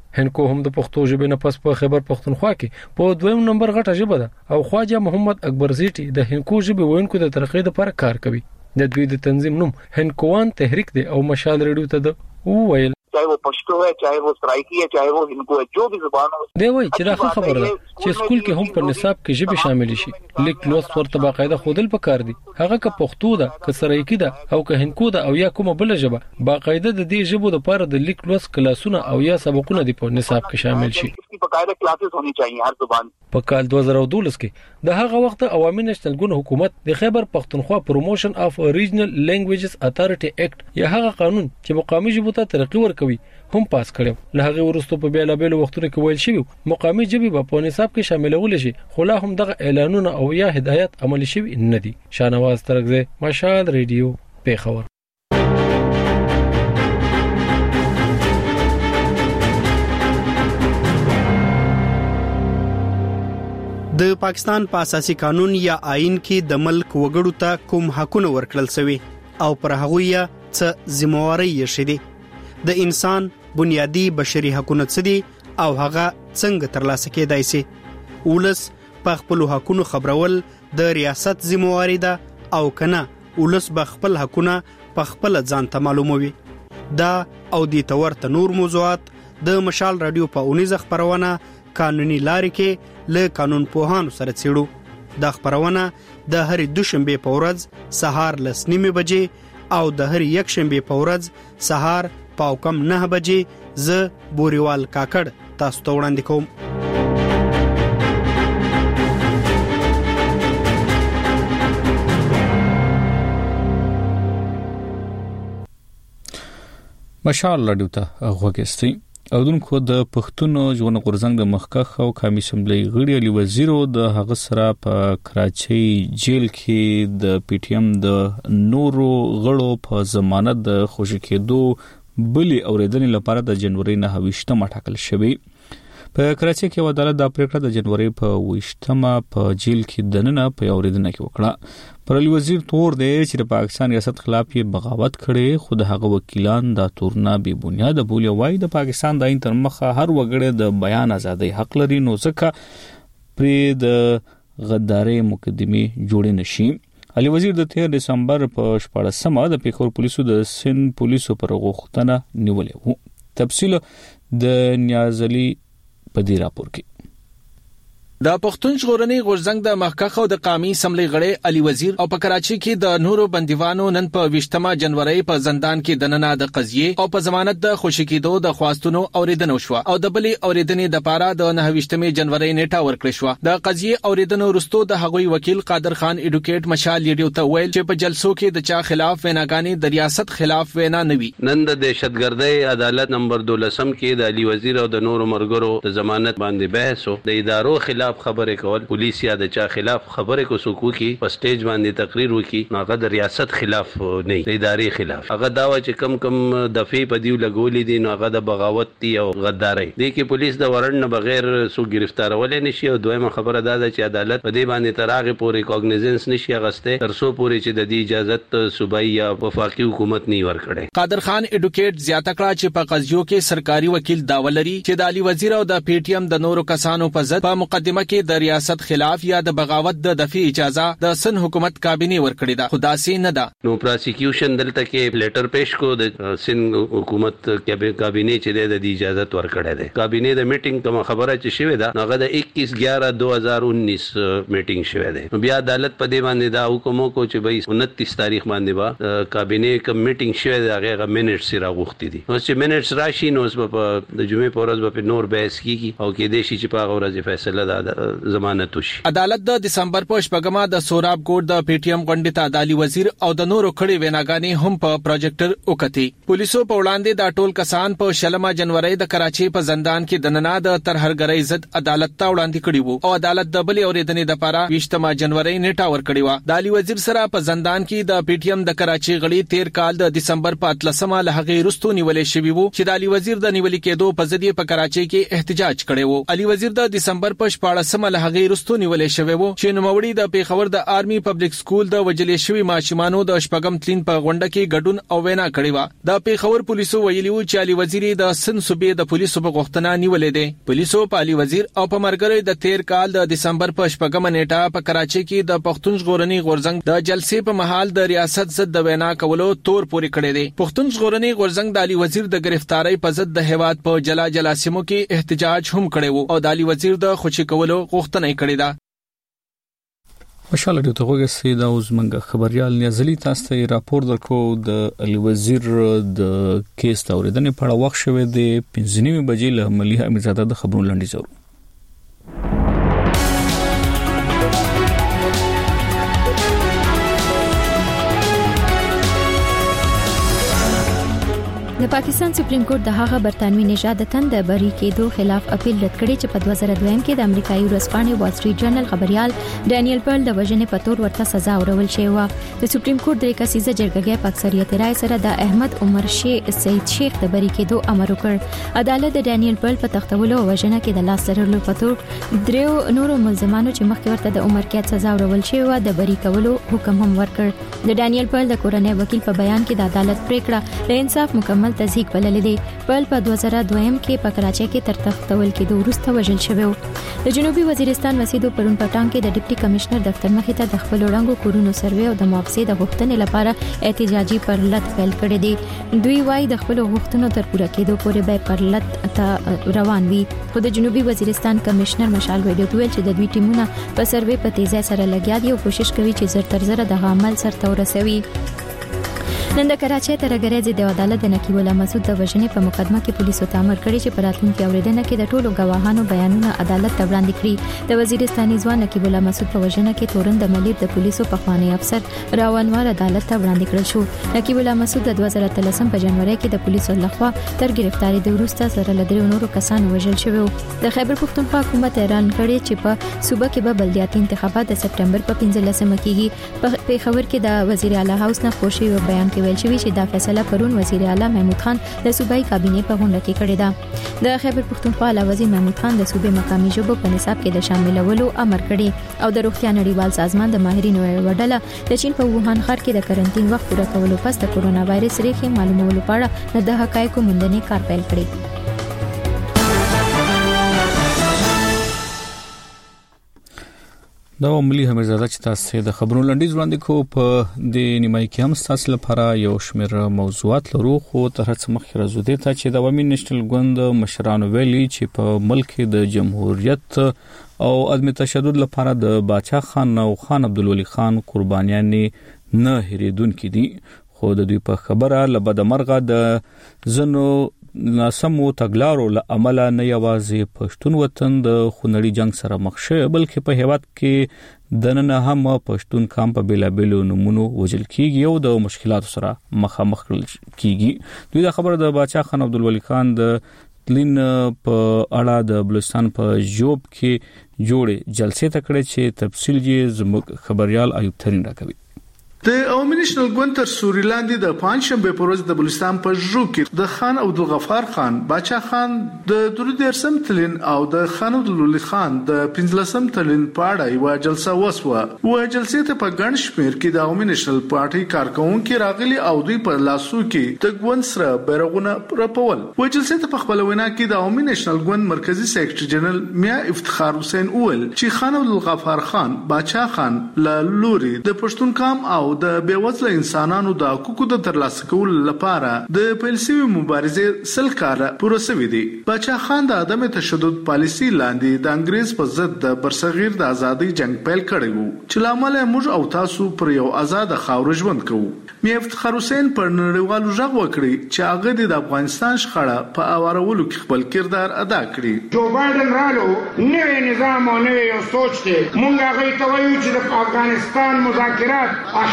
هنکو هم د پښتو ژبې نه پس په خیبر پختونخوا کې په دویم نمبر غټه ژبه ده او خواجه محمد اکبر زیټي د هنکو ژبې وینکو د ترقې لپاره کار کوي. د دوی د تنظیم نوم هنکوان تحریک دی او مشال ریډیو ته د وویل चाहे वो पश्तो है, चाहे वो सराइकी है, चाहे वो हिंदू है, जो भी जुबान हो. دی وایي چې دا خبره ده چې سکول کې هم په نصاب کې ژبې شامل شي. لیک لوست ورته باقاعده خودل پکار دي. هغه که پښتو ده, که سرایکی ده او که هندکو ده او یا کومه بل ژبه, باقاعده د دې ژبو لپاره د لیک لوست کلاسونه او یا سبقونه دی په نصاب کې شامل شي. باقاعده کلاسز होनी चाहिए हर जुबान. په کال دوه زره دولس کې د هغه وخت عوامي نېشنل ګوند حکومت د خیبر پختونخوا پروموشن اف ریجنل لینګویجز اتھارټي اکټ یا هغه قانون چې مقامي ژبو ته ترقی ورکوي هم پاس کړو. له هغه وروسته په بیلابېلو وختونو کې ویل شوی مقامي ژبې به په نصاب کې شاملول شي, خو لا هم دغه اعلانونه او یا هدایت عملي شوی نه دي. شاهنواز ترکزی, مشال ریډیو, پیښور. د پاکستان په اساسي قانون یا آئین کې د ملک وګړو ته کوم حقونه ورکړل شوی او پر هغه یې څه ذمہواری یې شې دي. د انسان بنیادی بشري حقونه څه دي او هغه څنګه ترلاسه کېدای شي. ولس په خپل حقونو خبرول د ریاست ذمہواری ده او کنه ولس به خپل حقونه په خپل ځان ته معلوموي. دا او د تورته نور موضوعات د مشال رادیو په اونیزه خبرونه قانوني لارې کې له قانون پوهانو سره څېړو. دا خبرونه د هرې دوشنبه په ورځ سهار لس نیمې بجې او د هرې یکشنبه په ورځ سهار پاو کم نه بجې ز بوریوال کاکړ تاسو ته وړاندې کوم. مشال رادیو ته غوږی او دونکو د پښتون ژوند غورځنګ د مخکخ او قومي اسمبلی غړي علي وزیر د هغه سره په کراچۍ جیل کې د پی ټی ایم د نورو غړو په ضمانت د خوشی کېدو بلی اوریدنې لپاره د جنوري نه ویشتمه ټاکل شوی. په کراچۍ کې عدالت د پریکړه د جنوري په ویشتمه په جیل کې دننه په اوریدنه کې وکړه. پر علي وزیر تور دی چې د پاکستان ریاست خلاف یې بغاوت کړي, خو د هغه وکیلان دا تورنا بی بنیاد بولی وای د پاکستان د عین تر مخه هر وګړی د بیان ازادۍ حق لري, نو ځکه پرې د غداري مقدمه جوړ نشي. علي وزیر د تیر دسمبر په شپږمه د پیښور پولیسو د سن پولیسو پر غوښتنه نیولې وو. تفصیل د نیازلي په دې راپور کې. د پښتون ژغورنې غورځنګ د مخکخ او د قومي اسمبلی غړي علي وزیر او په کراچۍ کې د نورو بندیوانو نن په ویشتمه جنوري په زندان کې دننه د قضیه او په ضمانت د خوشی کېدو د خواستونو اوریدنه وشو او د بلې اوریدنې د پاره د نه ویشتمه جنوري نیټه ورکړې شو. د قضیه اوریدنه وروسته د هغوی وکیل قادر خان ایډوکیټ مشال ریډیو ته ویل چې په جلسو کې د چا خلاف ویناګانی د ریاست خلاف وینا نوي. نن د دهشتګردۍ عدالت نمبر دولسم کې د علي وزیر او د نورو مرګرو د ضمانت باندې بحث او د ادارو خلاف خبره کول, پولیس یا د چا خلاف خبره کو سکو کی په سټیج باندې تقریر وکي, هغه د ریاست خلاف نه, د ادارې خلاف. هغه داوا چې کم کم دفعې په دیو لګولې دي نو هغه د بغاوت دی او غداري دي کې پولیس د ورن نه بغیر سو گرفتارول نشي. او دویمه خبره دا ده چې عدالت په دې باندې تراغه پورې کوګنیزنس نشي غسته تر سو پورې چې د دې اجازه صوبایي یا وفاقي حکومت نه ورکړي. قادر خان ایډوکیټ زیاته کړه چې په قضیو کې سرکاري وکیل داولري چې د علي وزیر او د پی ټی ایم د نورو کسانو په ضد په مقدمه کې د ریاست خلاف یا د بغاوت د دفعي اجازه د سن حکومت کابینه ورکړی دا خدا سي نه ده. نو پروسیکیوشن دلته کې لیټر پیش کو د سن حکومت کابینه چې د اجازه ورکړی ده. کابینه د میټینګ کوم خبره چې شوه دا هغه د اکیس گیارہ دو هزار انیس میټینګ شوه ده. بیا عدالت په دې باندې دا حکم کو چې به انتیس تاریخ باندې با کابینه کوم میټینګ شوه دا هغه منټس را غوښتي دي. نو چې منټس راشي نو په د جمعې په ورځ به نور بحث کیږي او کې د شي چې په هغه ورځ فیصله ده ضمانت وشي. عدالت د دسمبر په شپږمه د سوراب ګوډ د پی ټی ایم غونډې ته د علي وزیر او د نورو کړي ویناګانې هم په پروجیکټر وکړي. پولیسو په وړاندې د ټول کسان په شلمه جنوري د کراچۍ په زندان کې د ننه د ترهرګرۍ ضد عدالت ته وړاندې کړي وو او عدالت د بلې اوریدنې لپاره ویشتمه جنوري نیټه ورکړي و. د علي وزیر سره په زندان کې د پی ټی ایم د کراچۍ غړي تیر کال د دسمبر په اتلسمه له هغه وروسته نیولې شوی وو چې د علي وزیر د نیولې کېدو په ضد په کراچۍ کې احتجاج کړي وو. علي وزیر د دسمبر په شپاړسمه له هغې وروسته نیولې شوی و چې نوموړي د پیښور د آرمي پبلک سکول د وجلې شوی ماشومانو د شپږم تلین په غونډه کې ګډون او وینا کړې و. د پیښور پولیسو ویلي و چې علي وزیر د سن صوبې د پولیسو په غوښتنه نیولې دي. پولیسو په علي وزیر او په مرګري د تیر کال د دسمبر په شپږم نیټه په کراچي کې د پښتون ژغورني غورځنګ د جلسې په محل د ریاست ضد د وینا کولو تور پوري کړی دی. پښتون ژغورني غورځنګ د علي وزیر د گرفتاری په ضد د هیواد په جلا جلا سیمو کې احتجاج هم کړی وو او د علي وزیر د خوشي کولو غوښتنه یې کړې ده. مشال ډیو ته وګورئ دا اوس منګه خبريال نیازلی تاسو ته راپور درکو د علي وزیر د کیس توریدنې په اړه وخت شوه د پنځه نیمه بجې له ملي امیرزاده د خبرونو لنډیز ورو. د پاکستان سپریم کورټ د هغه برتانوي نژاد تند بری کېدو خلاف اپیل رد کړی چې په دوه زره دوه کې د امریکایي ورځپاڼې وال سټریټ جرنل خبريال ډانیل پرل د وژنې په تور ورته سزا ورول شوې و. د سپریم کورټ د کسیزه جرګه په اکثریت رائے سره د احمد عمر شیخ سید شیخ د بری کېدو امر وکړ. عدالت د ډانیل پرل په تختولو وژنه کې د لاس لرلو په تور دریو نورو ملزمانو چې مخکې ورته د عمر قید سزا ورول شوې و د بری کولو حکم هم ورکړ. د ډانیل پرل د کورنۍ وکیل په بیان کې د عدالت پریکړه د انصاف مکمل تصدیق بللې دي. پرل په دوه زره دوه کې په کراچۍ کې تر تختول کېدو وروسته وژل شوی و. د جنوبي وزیرستان مسیدو پرون پټان کې د ډیپټي کمشنر دفتر مخې ته د خپل وړاندو کورونو سروې او د معافسې د غوښتنې لپاره احتجاجي پرلط پیل کړی دی. دوی وايي د خپل غوښتنو تر پوره کېدو پورې به پرلط ته روان وي. خو د جنوبي وزیرستان کمشنر مشال ویډیو ویل چې د دوی ټیمونه په سروې په تیزه سره لګیا دي او کوشش کوي چې زر تر زر د عمل سره ورسوي. نن د کراچۍ ترګریزي د عدالت د نقیب الله مسعود د وژنې په مقدمه کې پولیسو تامر کړی چې په راتلونکي اوریدنه کې د ټولو گواهانو بیانونه عدالت ته وړاندې کړي. د وزیرستاني ځوان نقیب الله مسعود په وژنه کې تورن د مليب د پولیسو پخوانی افسر راونوار عدالت ته وړاندې کړل شو. نقیب الله مسعود د دوه زره اتلسم په جنوري کې د پولیسو لخوا تر گرفتاری د وروسته سره لدري نورو کسانو وژل شوی. د خیبر پښتونخوا حکومت اعلان کړی چې په صوبه کې به بلدیاتي انتخابات د سپټمبر په پنځلسمه کېږي. په پیښور کې د وزیر اعلی هاوس نه خوشي و بیان کې ویل شوی چې دا فیصله پرون وزیر اعلی محمود خان د صوبایي کابینې په غونډه کې کړې ده. د خیبر پښتونخوا علاوه وزیر محمود خان د صوبې مقامي ژبو په نصاب کې د شاملولو امر کړی او د روغتیا نړیوال سازمان د ماهرینو وډله د چین په ووهان ښار کې د کرنټین وخت پوره کولو پس د کورونا وایرس ریښې معلومولو په اړه د حقایقو موندنې کار پیل کړی. دا ملي امیرزاده چې تاسو د خبرونو لنډیز وړاندې کو په د نیمای کې هم تاسو لپاره یو شمېر موضوعات لرو خو تر څه مخکې راځو دې ته چې د عوامي نېشنل ګوند مشرانو ویلي چې په ملک د جمهوریت او عدم تشدد لپاره د باچا خان او خان عبدالولي خان قربانیانې نه هېریدونکې دي. خو د دوی په خبره لبد مرغه د زنو ناسمو تګلارو له عمله نه یوازې پښتون وطن د خونړي جنگ سره مخ شوی بلکې په هیواد کې د نن هم پښتون قام په بیلابیلو نمونو وجل کیږي او د مشکلاتو سره مخامخ کیږي. دوی د خبره د باچا خان عبدالولي خان د تلین په اړه د بلوچستان په جوب کې جوړې جلسې ته کړې چې تفصیل یې زموږ خبريال ایوب ترين راکوي. د عوامي نېشنل ګوند تر سوري لاندې د پنځشنبه په ورځ د بلوچستان په ژوب کې د خان عبدالغفار خان، باچا خان د درودیرسم تلین او د خان عبدالولي خان د پنځلسم تلین په اړه یو جلسه وسوه. و جلسې ته په ګڼ شمېر کې د عوامي نېشنل پارټي کارکونکو راغلي او دوی په لاسو کې د ګوند سره بیرغونه رپول. و جلسې ته په خپل وینا کې د عوامي نېشنل ګوند مرکزی سیکریټري جنرال میا افتخار حسین اول چې خان عبدالغفار خان، باچا خان له لوري د پښتون قام او د بیوزله انسانانو د حقوقو د ترلاسه کولو لپاره د پیلسوي مبارزې سل کاله پوره شوې دي. باچا خان د عدم تشدد پالیسي لاندې د انګريز په ضد د برصغیر د ازادۍ جنگ پیل کړی وو چې لامل موږ او تاسو پر یو آزاد خاور ژوند کوو. میا افتخار حسین پر نړیوالو ژغ وکړي چې هغه د افغانستان شخړه په اوارولو کې خپل کردار ادا کړي. جو بایدن رالو نوې نظام او نوې یو سوچ دی. موږ هغه ته وایو چې د افغانستان مذاکرات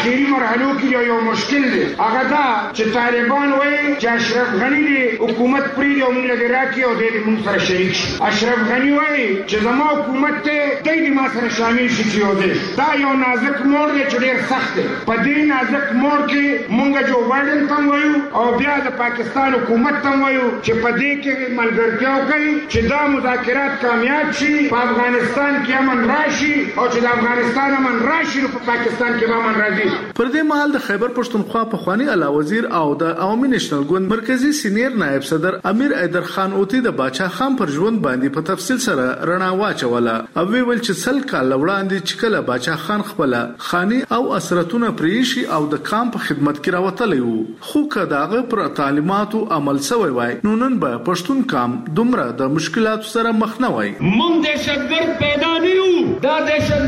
اخیری مرحلو کې یو مشکل دی هغه دا چې طالبان وایي چې اشرف غنی دی حکومت پرې یو موږ لګی راکې او دې موږ سره شریک شي. اشرف غنی وایي چې زما حکومت ته دې ما سره شامل شي چې یو دی. دا یو نازک موړ دی چې ډېر سخت دی. په دې نازک موړ کې موږ جو بایدن ته وایو او بیا د پاکستان حکومت ته وایو چې په دې کې ملګرتیا وکړي چې دا مذاکرات کامیاب شي، په افغانستان کې امن راشي او چې د افغانستان امن راشي نو په پاکستان کې امن راځي. پر دې مهال د خیبر پښتونخوا په خواني اعلی وزیر او د عوامي نېشنل ګوند مرکزی سینیر نائب صدر امیر ایدر خان اوتی د باچا خان پر ژوند باندې په تفصیل سره رڼا واچوله او ویل چې سل کال وړاندې چې کله باچا خان خپل خاني او اسرتونه پریشي او د کام په خدمت کې راوتلی وو، خو کداغه پر تعلیماتو عمل سوی وای نو نن به پښتون کام دومره د مشکلاتو سره مخ نه وای. مونږ دهشتګرد پیدا نه یو، دا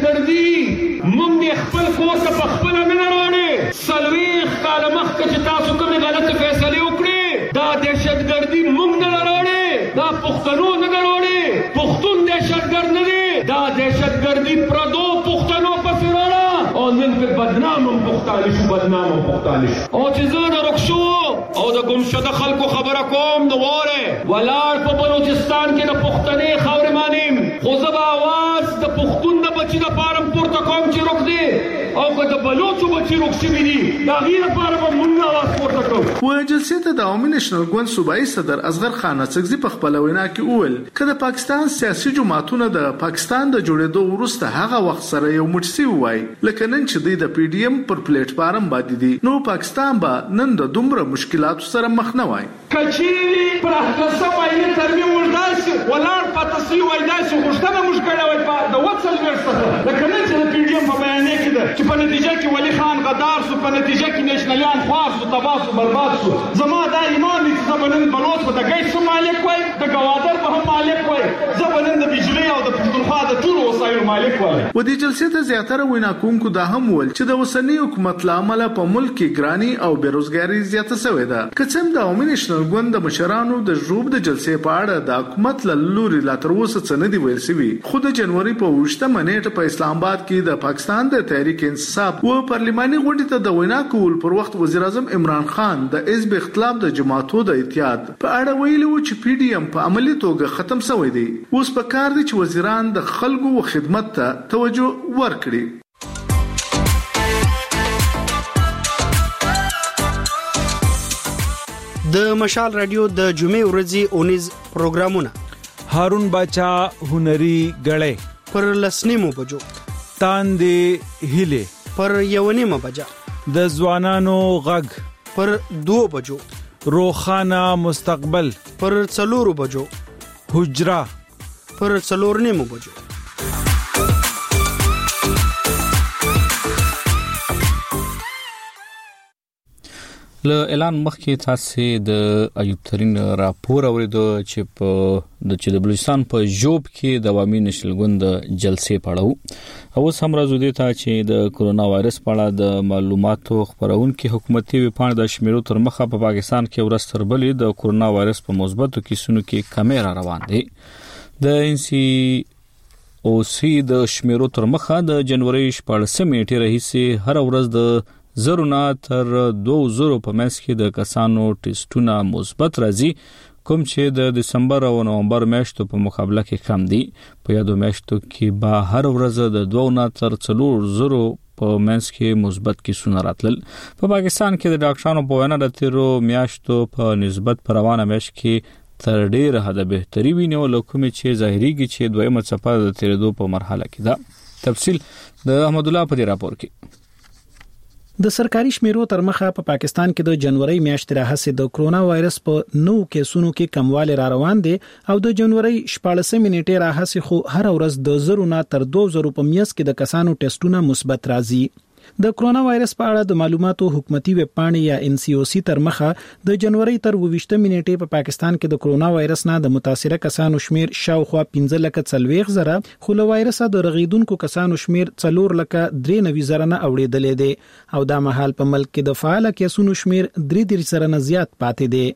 دهشتګردي مونږ خپل کور ته په خپل نه راوړې. سلويخ کال مخکې چې تاسو کومه غلطه فیصله وکړې دا دهشتګردي مونږ نه راوړې، دا پښتنو نه راوړې. پښتون دهشتګرد نه دی، دا دهشتګردي پردو پښتنو پسې راوړه او نن په بدنام پښتانه شو بدنام پښتانه شو. او چې زه د رخصو او د ګمشده خلکو خبره کوم نو واره ولار په بلوچستان کې د پښتنې خاورې مانیم، خو زه به आवाज د پښتون د بچی د پارم پورته کوم چې روک دی او که د بلوچو بچی روک شوي دي دا غیر لپاره به مونږ आवाज پورته کوو. و جلسې ته د عوامي نېشنل ګوند صوبایي صدر اصغر خان اڅکزي په خپل وینا کې وویل چې د پاکستان سیاسي جماعتونه د پاکستان د جوړېدو وروسته هغه وخت سره یو مټسي وای لکه نن چې د پی ډی ایم پر پلیټ فارم باندې دي نو پاکستان به نن د دومره مشکلاتو سره مخ نه وای. کچيري پر هڅه وایي ترمیم ولداس ولار پاتسي وای داس غوښتنه مشکله وای په د وڅل ورسره لکه نن چې د پی ډی ایم په بیان کې ده چې په نتیجه کې ولی خان غدار سو، په نتیجه کې نېشنلیان خوار سو، تباہ سو، برباد سو. زما دا ایمان دي چې زمونږ بلوچ په د ګیس مالک وای، د گوادر په هم مالک وای، زمونږ د بجلی او د پښتونخوا د ټولو وسایلو مالک وای. و دې جلسې ته زیاتره وینا کوونکو دا هم ول چې د وسنی حکومت لامل په ملک کې ګرانی او بیروزګاری زیاته شوې ده. کڅم د عوامي نېشنل ګوند د مشرانو د ژوب د جلسې په اړه د حکومت لوري لا تر اوسه څه نه دی ویل شوی، خو د جنوري په وشته منېټه په اسلام آباد کې د پاکستان د تحریک انصاف و پارلماني غونډې ته د وینا کول پر وخت وزیر اعظم عمران خان د حزب اختلاف د جماعتو د اتحاد په اړه ویلي و چې پی ډی ایم په عملی توګه ختم شوی دی. اوس په کار دي چې وزیران د خلکو او خدمت ته توجه ورکړي. د مشال رادیو د جمعې ورځې اونیز پروګرامونه هارون باچا هنري غړې پر لسنیمو بجو تاندې هیله پر یونیمه بجا د ځوانانو غږ پر دو بجو روخانه مستقبل پر څلورو بجو حجرا پر څلور نیمو بجو. له اعلان مخکې تاسو د ایوب ترين راپور اوریدو چې په د چې د بلوچستان په جوب کې د عوامي نېشنل ګوند جلسې پړاو او سم راځو دي ته چې د کورونا وایرس په اړه د معلوماتو خبرونکو حکومتي وپاڼه د شمیرو تر مخه په پاکستان کې ورستر بلې د کورونا وایرس په مثبتو کیسونو کې کمیرا روان دي. د ان سی او سی د شمیرو تر مخه د جنوري شپږم نیټه راهیسې هر ورځ د زرونه تر دوه زره په منځ کې د کسانو ټیسټونه مثبت راځي، کوم چې د دسمبر او نومبر میاشتو په مقابله کې کم دي. په یادو میاشتو کې به هر ورځ د دوه نه تر څلور زره په منځ کې مثبت کیسونه راتلل. په پاکستان کې د ډاکټرانو په وینا د تیرو میاشتو په نسبت په روانه میاشت کې تر ډیره حد بهتري ویني او لکه چې ظاهريږي چې دویمه څپه د تیرېدو په مرحله کې ده. تفصیل د احمد الله په راپور کې. د سرکاري شمیرو تر مخه په پا پاکستان کې د جنوري میاشتې راهیسې د کرونا وایرس په نو کیسونو کې کمواله را روان دي او د جنوري شپږم نیټه راهیسې خو هر ورځ د زرو نه تر دوه زره په میاشت کې د کسانو ټیسټونه مثبت راځي. د کرونا وایرس په اړه د معلوماتو حکومتي ویب پاڼې یا ان سی او سی تر مخه د جنوري تر ویشتم نیټه په پاکستان کې د کرونا وایرس نه د متاثره کسانو شمیر شاوخوا پنځه لک څلويخ زره، خو له وایرس د رغیدونکو کسانو شمیر څلور لک درې نوي زره نه اوریدلې دي او دا مهال په ملک کې د فعال کیسونو شمیر درې درې زره نه زیات پاتې دي.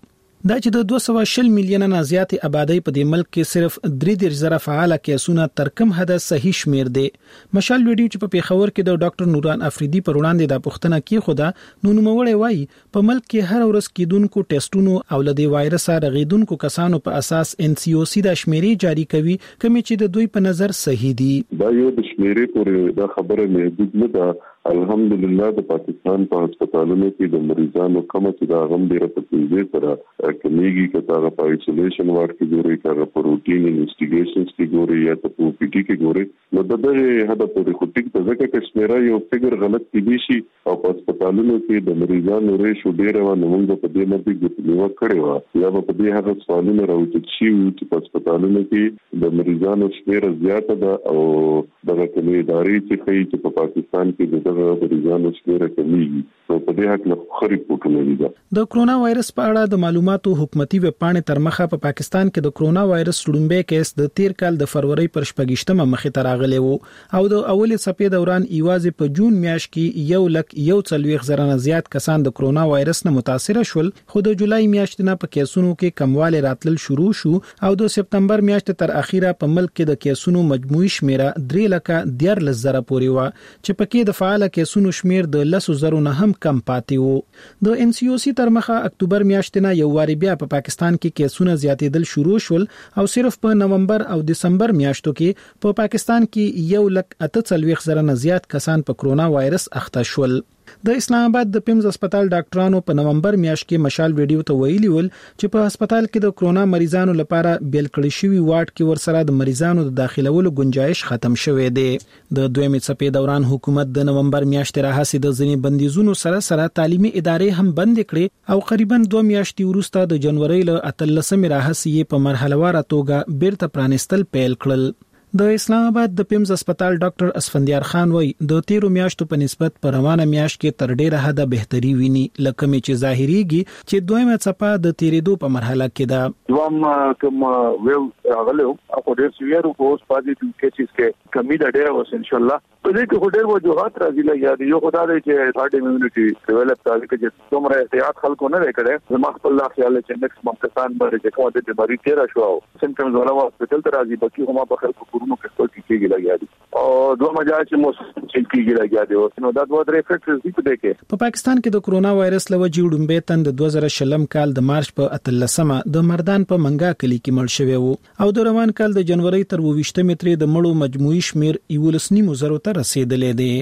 دا چې د دوه سوه شل میلیونه نه زیات آبادی په دې ملک کې صرف درې دېرش زره فعال کیسونه تر کم حد صحیح شمیر دي. مشال ویډیو چې په پیښور کې د ډاکټر نوران افریدي پر وړاندې د پښتنه کې خدا نو نوموړی وایي په ملک کې هر ورځ کېدونکو ټیسټونو او لدی وایرس رغیدونکو کسانو په اساس ان سی او سی د شمیرې جاری کوي کوم چې د دوی په نظر صحیح دي. دا یو د شمیرې پورې د خبره محدود نه ده. الحمدلله د پاکستان په هسپتالونو کې د مریضانو کم چې دا غم ډیره په تیزه سره کمیږي کته په ایسولیشن وارډ کې ګوري کغه په روټین انویسټیګیشنز کې ګوري یا ته په پی ټی کې ګوري نو د دغه هدا په خټیک ته ځکه چې شمیره یو فګر غلط کیږي شي او په هسپتالونو کې د مریضانو ریشو ډیره و نو موږ په دې مرګ کې نیو کړی و یا په دې هغه سوالونه راوځي چې په هسپتالونو کې د مریضانو شمیره زیاته ده او دغه کلی ادارې چې کوي چې په پاکستان کې د د مریضانو شمیره کمیږي نو په دې حق له خري پورټونه دي. د کرونا وایرس په اړه د معلوماتو حکومتي ویب پاڼې تر مخه په پاکستان کې د کرونا وایرس لومړی کیس د تیر کال د فروری پر شپږشتمه مخې ته راغلی وو او د اولي څپې دوران ایوازې په جون میاشت کې یو لک یو څلويخ زره نه زیات کسان د کرونا وایرس نه متاثر شول خو د جولای میاشت نه په کیسونو کې کمواله راتلل شروع شو او د سپتمبر میاشت تر اخیره په ملک کې د کیسونو مجموعي شمیره درې لک دیارلس زره پورې و چې پکې د فعال کیسونو شمیر د لسو زرو نه هم کم پاتې وو. د ان سی او سی تر مخه اکتوبر میاشت نه یو واری بیا په پاکستان کې کیسونه زیاتېدل شروع شول او صرف په نومبر او دسمبر میاشتو کې په پاکستان کې یو لک اته څلويخ زره نه زیات کسان په کرونا وایرس اخته شول. د اسلام آباد د پیمز هسپتال ډاکټرانو په نومبر میاشت کې مشال ویډیو ته ویلي ول چې په هسپتال کې د کرونا مریضانو لپاره بیل کړی شوی وارډ کې ورسره د مریضانو د داخلولو گنجائش ختم شوې ده. د دویمه څپې دوران حکومت د نومبر میاشتې راهسي د ځینې بندیزونو سره سره تعلیمي ادارې هم بند کړې او قریبا دوه میاشتې وروسته د جنوري له اتلسمې راهسي په مرحله واره توګه بیرته پرانستل پیل کړل. د اسلام آباد د پیمز هسپتال ډاکټر اسفندیار خان وای د تیرو میاشتو په نسبت په روانه میاشت کې تر ډیره حد بهتري ویني لکه می چې ظاهريږي چې دویمه څپه د تیریدو په مرحله کې ده. دوام کوم ویو غلو او ډیر سویرو کوس پازیټیو کیسز کې کمی ده ډیره وس ان شاء الله په دې کې ډیر وجوهات راځي لګیا دي یو خدای دې چې هارد ایمیونټي ډیولپ کوي چې څومره احتیاط خلکو نه وکړي زما خپل خیال چې نیکس ممکن به چې کومه د بیماری تیر شو سیمټمز ولا هسپتال ته راځي بلکې هم په خلکو کورونو کې څه کیږي لګیا دي او دوه مجال چې مو څه کیږي لګیا دي نو دا دوه درې فیکټرز دي په دې کې. په پاکستان کې د کرونا وایرس لوجې وډمبه تند د دوه زره شلم کال د مارچ په اتلسمه د مردان په منګا کلی کې مړ شوی وو او د روان کال د جنوري تر وشتمه ترې د مړو مجموعي شمیر یولسنی مزرو ته رسیدلې دی.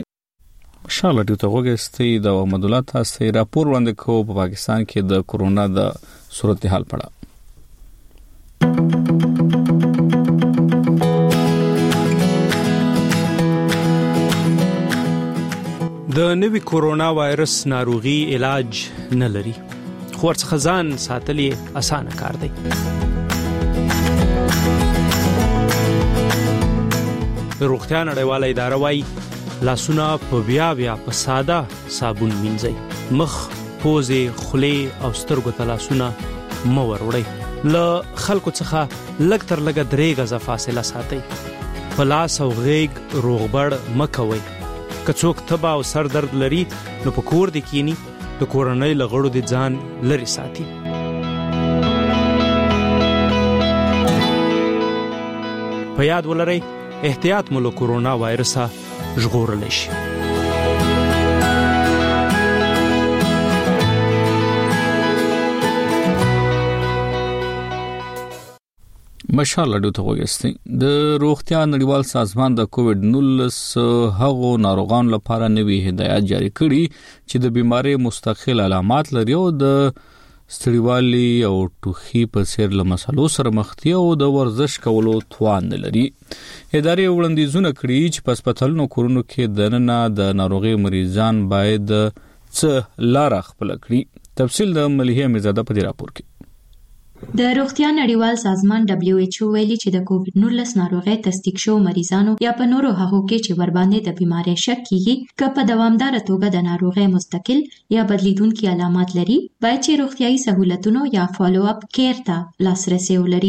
مشاله ډیو ته وګستې د محمد الله تاسو راپور وړاندې کوو په پاکستان کې د کرونا د صورتحال پړه. د نوي کورونا وایرس ناروغي علاج نه لري خو ورڅخه ځان ساتلې اسانه کار دی. روغتیا نړیواله اداره وايي لاسونه په بیا بیا په ساده صابون مینځئ مخ پوزې خولې او سترګو ته لاسونه مه وروړئ له خلکو څخه لږ تر لږه درې غزه فاصله ساتئ په لاس او غیږ روغبړ مه کوئ که څوک تبه او سر درد لري نو په کور دې کینی د کورنۍ له غړو دې ځان لرې ساتي. په یاد ولرئ احتیاط مو له کورونا وایرسه ژغورلی شي. مشال ډیو ته وګستې د روغتیا نړیوال سازمان د کووډ نولس هغو ناروغانو لپاره نوي هدایت جاری کړي چې د بیماری مستقل علامات لري او د ستړیوالي او ټوخي په څیر له مسلو سره مخ دي او د ورزش کولو توان نه لري. ادارې وړاندیزونه کړي چې په هسپتالونو کورونو کې دننه د ناروغي مریضان باید څه لار خپل کړي. تفصیل د مليحه میرزاده په راپور کې. د روغتیا نړیوال سازمان دبليو ایچ او ویلي چې د کووډ نولس ناروغي تصدیق شو مریضانو یا په نورو هغو کې چې ور باندې د بیماری شک کیږي که په دوامدار توګه د ناروغي مستقل یا بدلیدونکي علامات لري باید چې روغتيایي سہولتونو یا فالو اپ کیر ته لاسرسي ولري.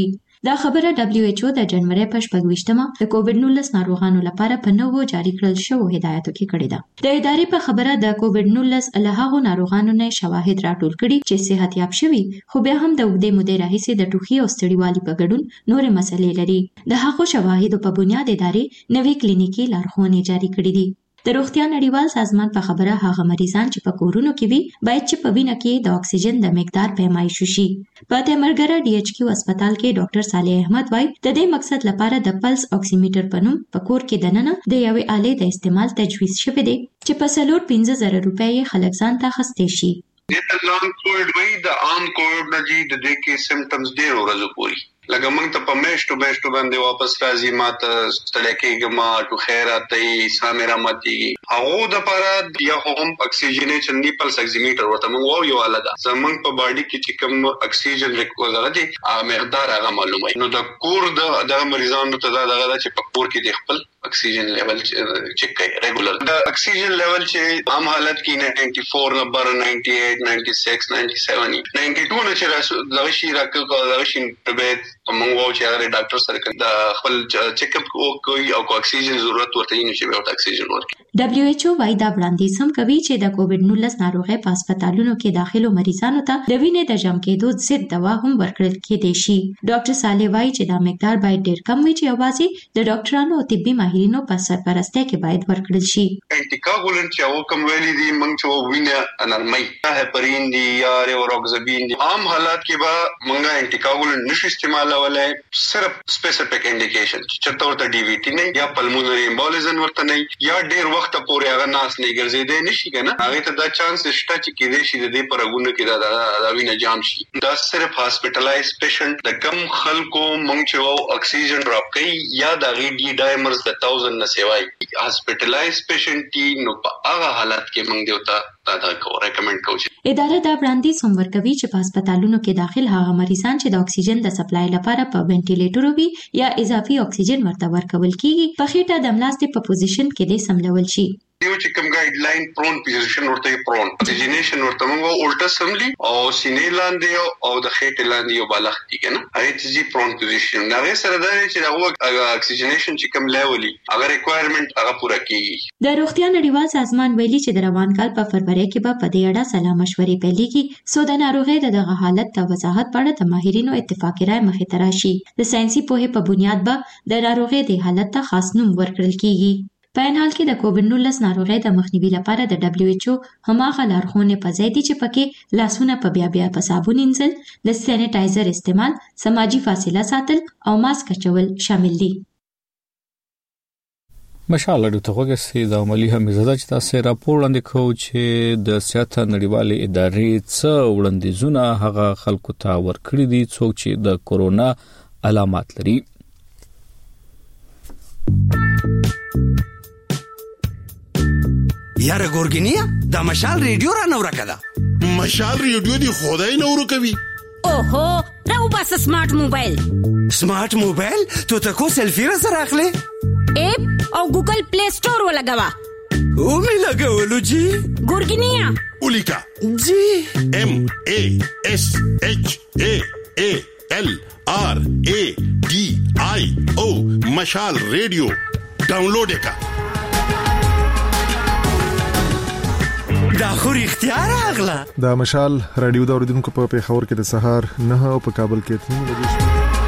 دا خبره دبليو ایچ او د جنوري په شپږویشتمه د کووډ نولس ناروغانو لپاره په نوو جاری کړل شوو هدایتو کې کړې ده. د ادارې په خبره د کووډ نولس له هغو ناروغانو نه شواهد راټول کړي چې صحتياب شوي خو بیا هم د اوږدې مودې راهیسې د ټوخي او ستړیوالي په ګډون نورې مسلې لري. د هغو شواهدو په بنیاد ادارې نوې کلینیکي لارښوونې جاری کړې دي. د روغتیا نړیوال سازمان په خبره هغه مریضان چې په کورونو کې وي باید چې په وینه کې د اکسیجن د مقدار پیمایش وشي. په تیمرګره ډي ایچ کیو هسپتال کې ډاکټر صالح احمد وايي د دې مقصد لپاره د پلس اکسیمیټر په نوم په کور کې دننه د یوې آلې د استعمال تجویز شوی دی چې په څلور پنځه زره روپۍ خلک ځان ته اخیستی شي. د لانګ کووډ وی د عام کووډ نه جی د دې کې سمپټمز ډیر ورځې پوري لکه موږ ته په میشتو میشتو باندې واپس راځي ماته ستړی کېږم ما ټو خیراتي سامره ماتي هغه د لپاره یا هم اکسیجنیشن دی پلس اکسیمیټر ورته موږ وایو یو آله ده زمونږ په باډي کې چې کوم اکسیجن ریکوزر دي هغه مقدار هغه معلومه نو د کور د د مریضانو ته دا دغه چې په کور کې د خپل اکسیجن لیول چیک کوي ریګولر د اکسیجن لیول چې عام حالت کې نائنٹی فور نمبر نائنٹی ایٹ نائنٹی سکس نائنٹی سیون نائنٹی ټو نه چې دغه شي راکړو دغه شي په موږ وایو چې هغه ډاکټر سره د خپل چیک اپ کوي او کو اکسیجن ضرورت ورته یې نشي به اکسیجن ورکړي. دبليو ایچ او وايي دا وړاندیز هم کوي چې د کووډ نولس ناروغۍ په هسپتالونو کې داخلو مریضانو ته د وینې د جمع کېدو ضد دوا هم ورکړل کېدای شي. ډاکټر صالح وايي چې دا مقدار باید ډېر کم وي چې یوازې د ډاکټرانو او طبي ماهرینو په سرپرستۍ کې باید ورکړل شي. انټیکاګولنټ چې او کوم ویلي دي موږ چې وینه انرمي هپرین دي یا ریوروکسابین دي عام حالات کې به موږ انټیکاګولنټ نشو استعمالولای صرف سپیسیفیک انډیکیشن چې چرته ورته ډي وی ټي نه یا پلمونري امبولیزم ورته نه یا ډیر وخت پورې هغه ناس نه ګرځیدي نشي کنه هغه ته دا چانس شته چې کېدې شي د دې پرګونه کې دا دا وینه جام شي. دا صرف هاسپټلایز پیشنټ د کم خلکو مونږ چې اکسیجن ډراپ کوي یا د غي ډي ډایمرز د ثاثند نه سیوای هاسپټلایز پیشنټ ټي نو په هغه حالت کې مونږ دیوتا دا دا کو ریکمند کوي. اداره دا وړاندیز هم ورکوي چې په هسپتالونو کې داخل هغه مریضان چې د اکسیجن د سپلای لپاره په وینټیلیټر وي یا اضافي اکسیجن ورته ورکول کیږي په خېټه د ملاستې په پوزیشن کې د سملول شي. دیو چې کوم ګایډ لاین پرون پوزیشن ورته پرون اکسیجنیشن ورته موږ الټا سملی او سینې لاندې او د خېټې لاندې یو بالغ دي کنه هغه چې پرون پوزیشن هغه سره دا چې هغه اکسیجنیشن چې کوم لیولي هغه ریکوایرمنت هغه پوره کیږي. د روغتیا نړیوال سازمان ویلي چې د روان کال په فروری کې به په دې اړه سلا مشورې پیلېږي سو د ناروغۍ د دغه حالت د وضاحت په اړه د ماهرینو اتفاقی رائے مخې ته راشي. د ساينسي پوهې په بنیاد به د ناروغۍ د حالت ته خاص نوم ورکړل کیږي. په ان حال کې د کووډ نولس ناروغۍ د مخنیوي لپاره د دبليو ایچ او هماغه لارښوونې په ځای دي چې پکې لاسونه په بیا بیا په صابون وینځل، د سینیټایزر استعمال، سماجی فاصله ساتل او ماسک اچول شامل دي. مشاله د توګه د عملی هم زده چې تاسو راپور وړاندې کوو چې د صحت نړیوالې ادارې څه وړاندیزونه هغه خلکو ته ورکړي دي څوک چې د کورونا علامات لري. یاره ګورګینیا دا مشال ریډیو را نو راکړه. مشال ریډیو دی خدای نو ورکوي. اوهو راو بس سمارټ موبایل. سمارټ موبایل ته تاسو سلفي را سره اخلي اپ او ګوګل پلی سٹور ولګوا او می لګولو جی ګورګینیا اولیکا جی ام ا اس اچ ا ا ال آر ا ډي آی او مشال ریډیو ډاونلوډ وکړه. دا خو اختیار اغلا دا مشال رادیو دا اوریدونکو په پیښور کې د سهار نه او په کابل کې تنو لګیږي.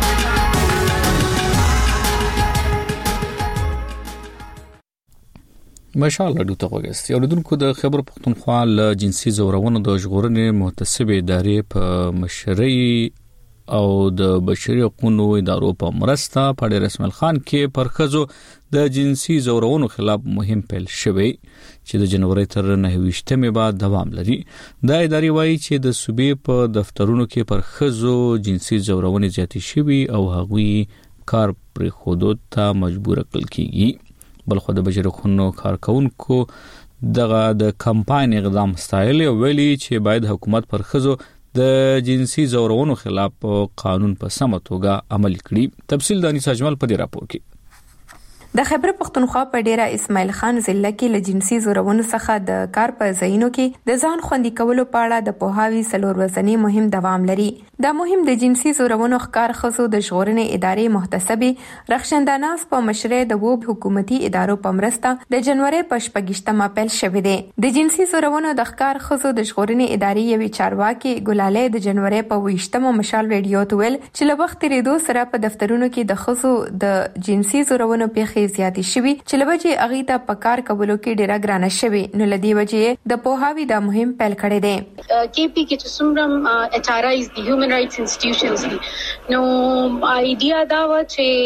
مشال رادیو ته وګورئ. اوریدونکو د خبر پښتونخوا له جنسي زورونو د ژغورنې محتسبه ادارې په مشرۍ او د بشري حقوقو ادارو په مرسته په ډېر رسمل خان کې پرخزو د جنسي زورونو خلاف مهم پیل شوی چې د جنوري تر نهه بعد دوام لري. دا ادارې وایي چې د صوبې په دفترونو کې پرخزو جنسي زورونه زیاتې شوي او هغوی کار پر خودو ته مجبور کړل کیږي. بل خو د بشري حقوقو کارکونکو دغه د کمپاین اقدام ستایل ویلي چې باید حکومت پرخزو د جنسي زورونو خلاف قانون په سمه توګه عمل کړي. تفصیل د انیس اجمل په دې راپور کې. د خیبر پختونخوا په ډیره اسماعیل خان ضلع کې له جنسي زورونو څخه د کار په ځایونو کې د ځان خوندي کولو په اړه د پوهاوي څلور ورځنی مهم دوام لري. دا مهم د جنسي زورونو ښکار ښځو د ژغورنې ادارې محتسبې رخشنداناس په مشرۍ د ووب حکومتي ادارو په مرسته د جنوري په شپږیشتمه پیل شوې ده. د جنسي زورونو د ښکار ښځو د ژغورنې ادارې یوې چارواکي ګلالۍ د جنوري په ویشتمه مشال ریډیو ته ویل چې له وخت تېرېدو سره په دفترونو کې د ښځو د جنسي زورونو پیښې زیاتې شوي چې له وجې هغوی ته په کار کولو کې ډېره ګرانه شوې، نو له دې وجې د پوهاوي دا مهم پیل کړی دی. کې پی کې چې څومره ایچ آر آیز دي، هیومن رائټس انسټیټیوشنز دي، نو آیډیا دا و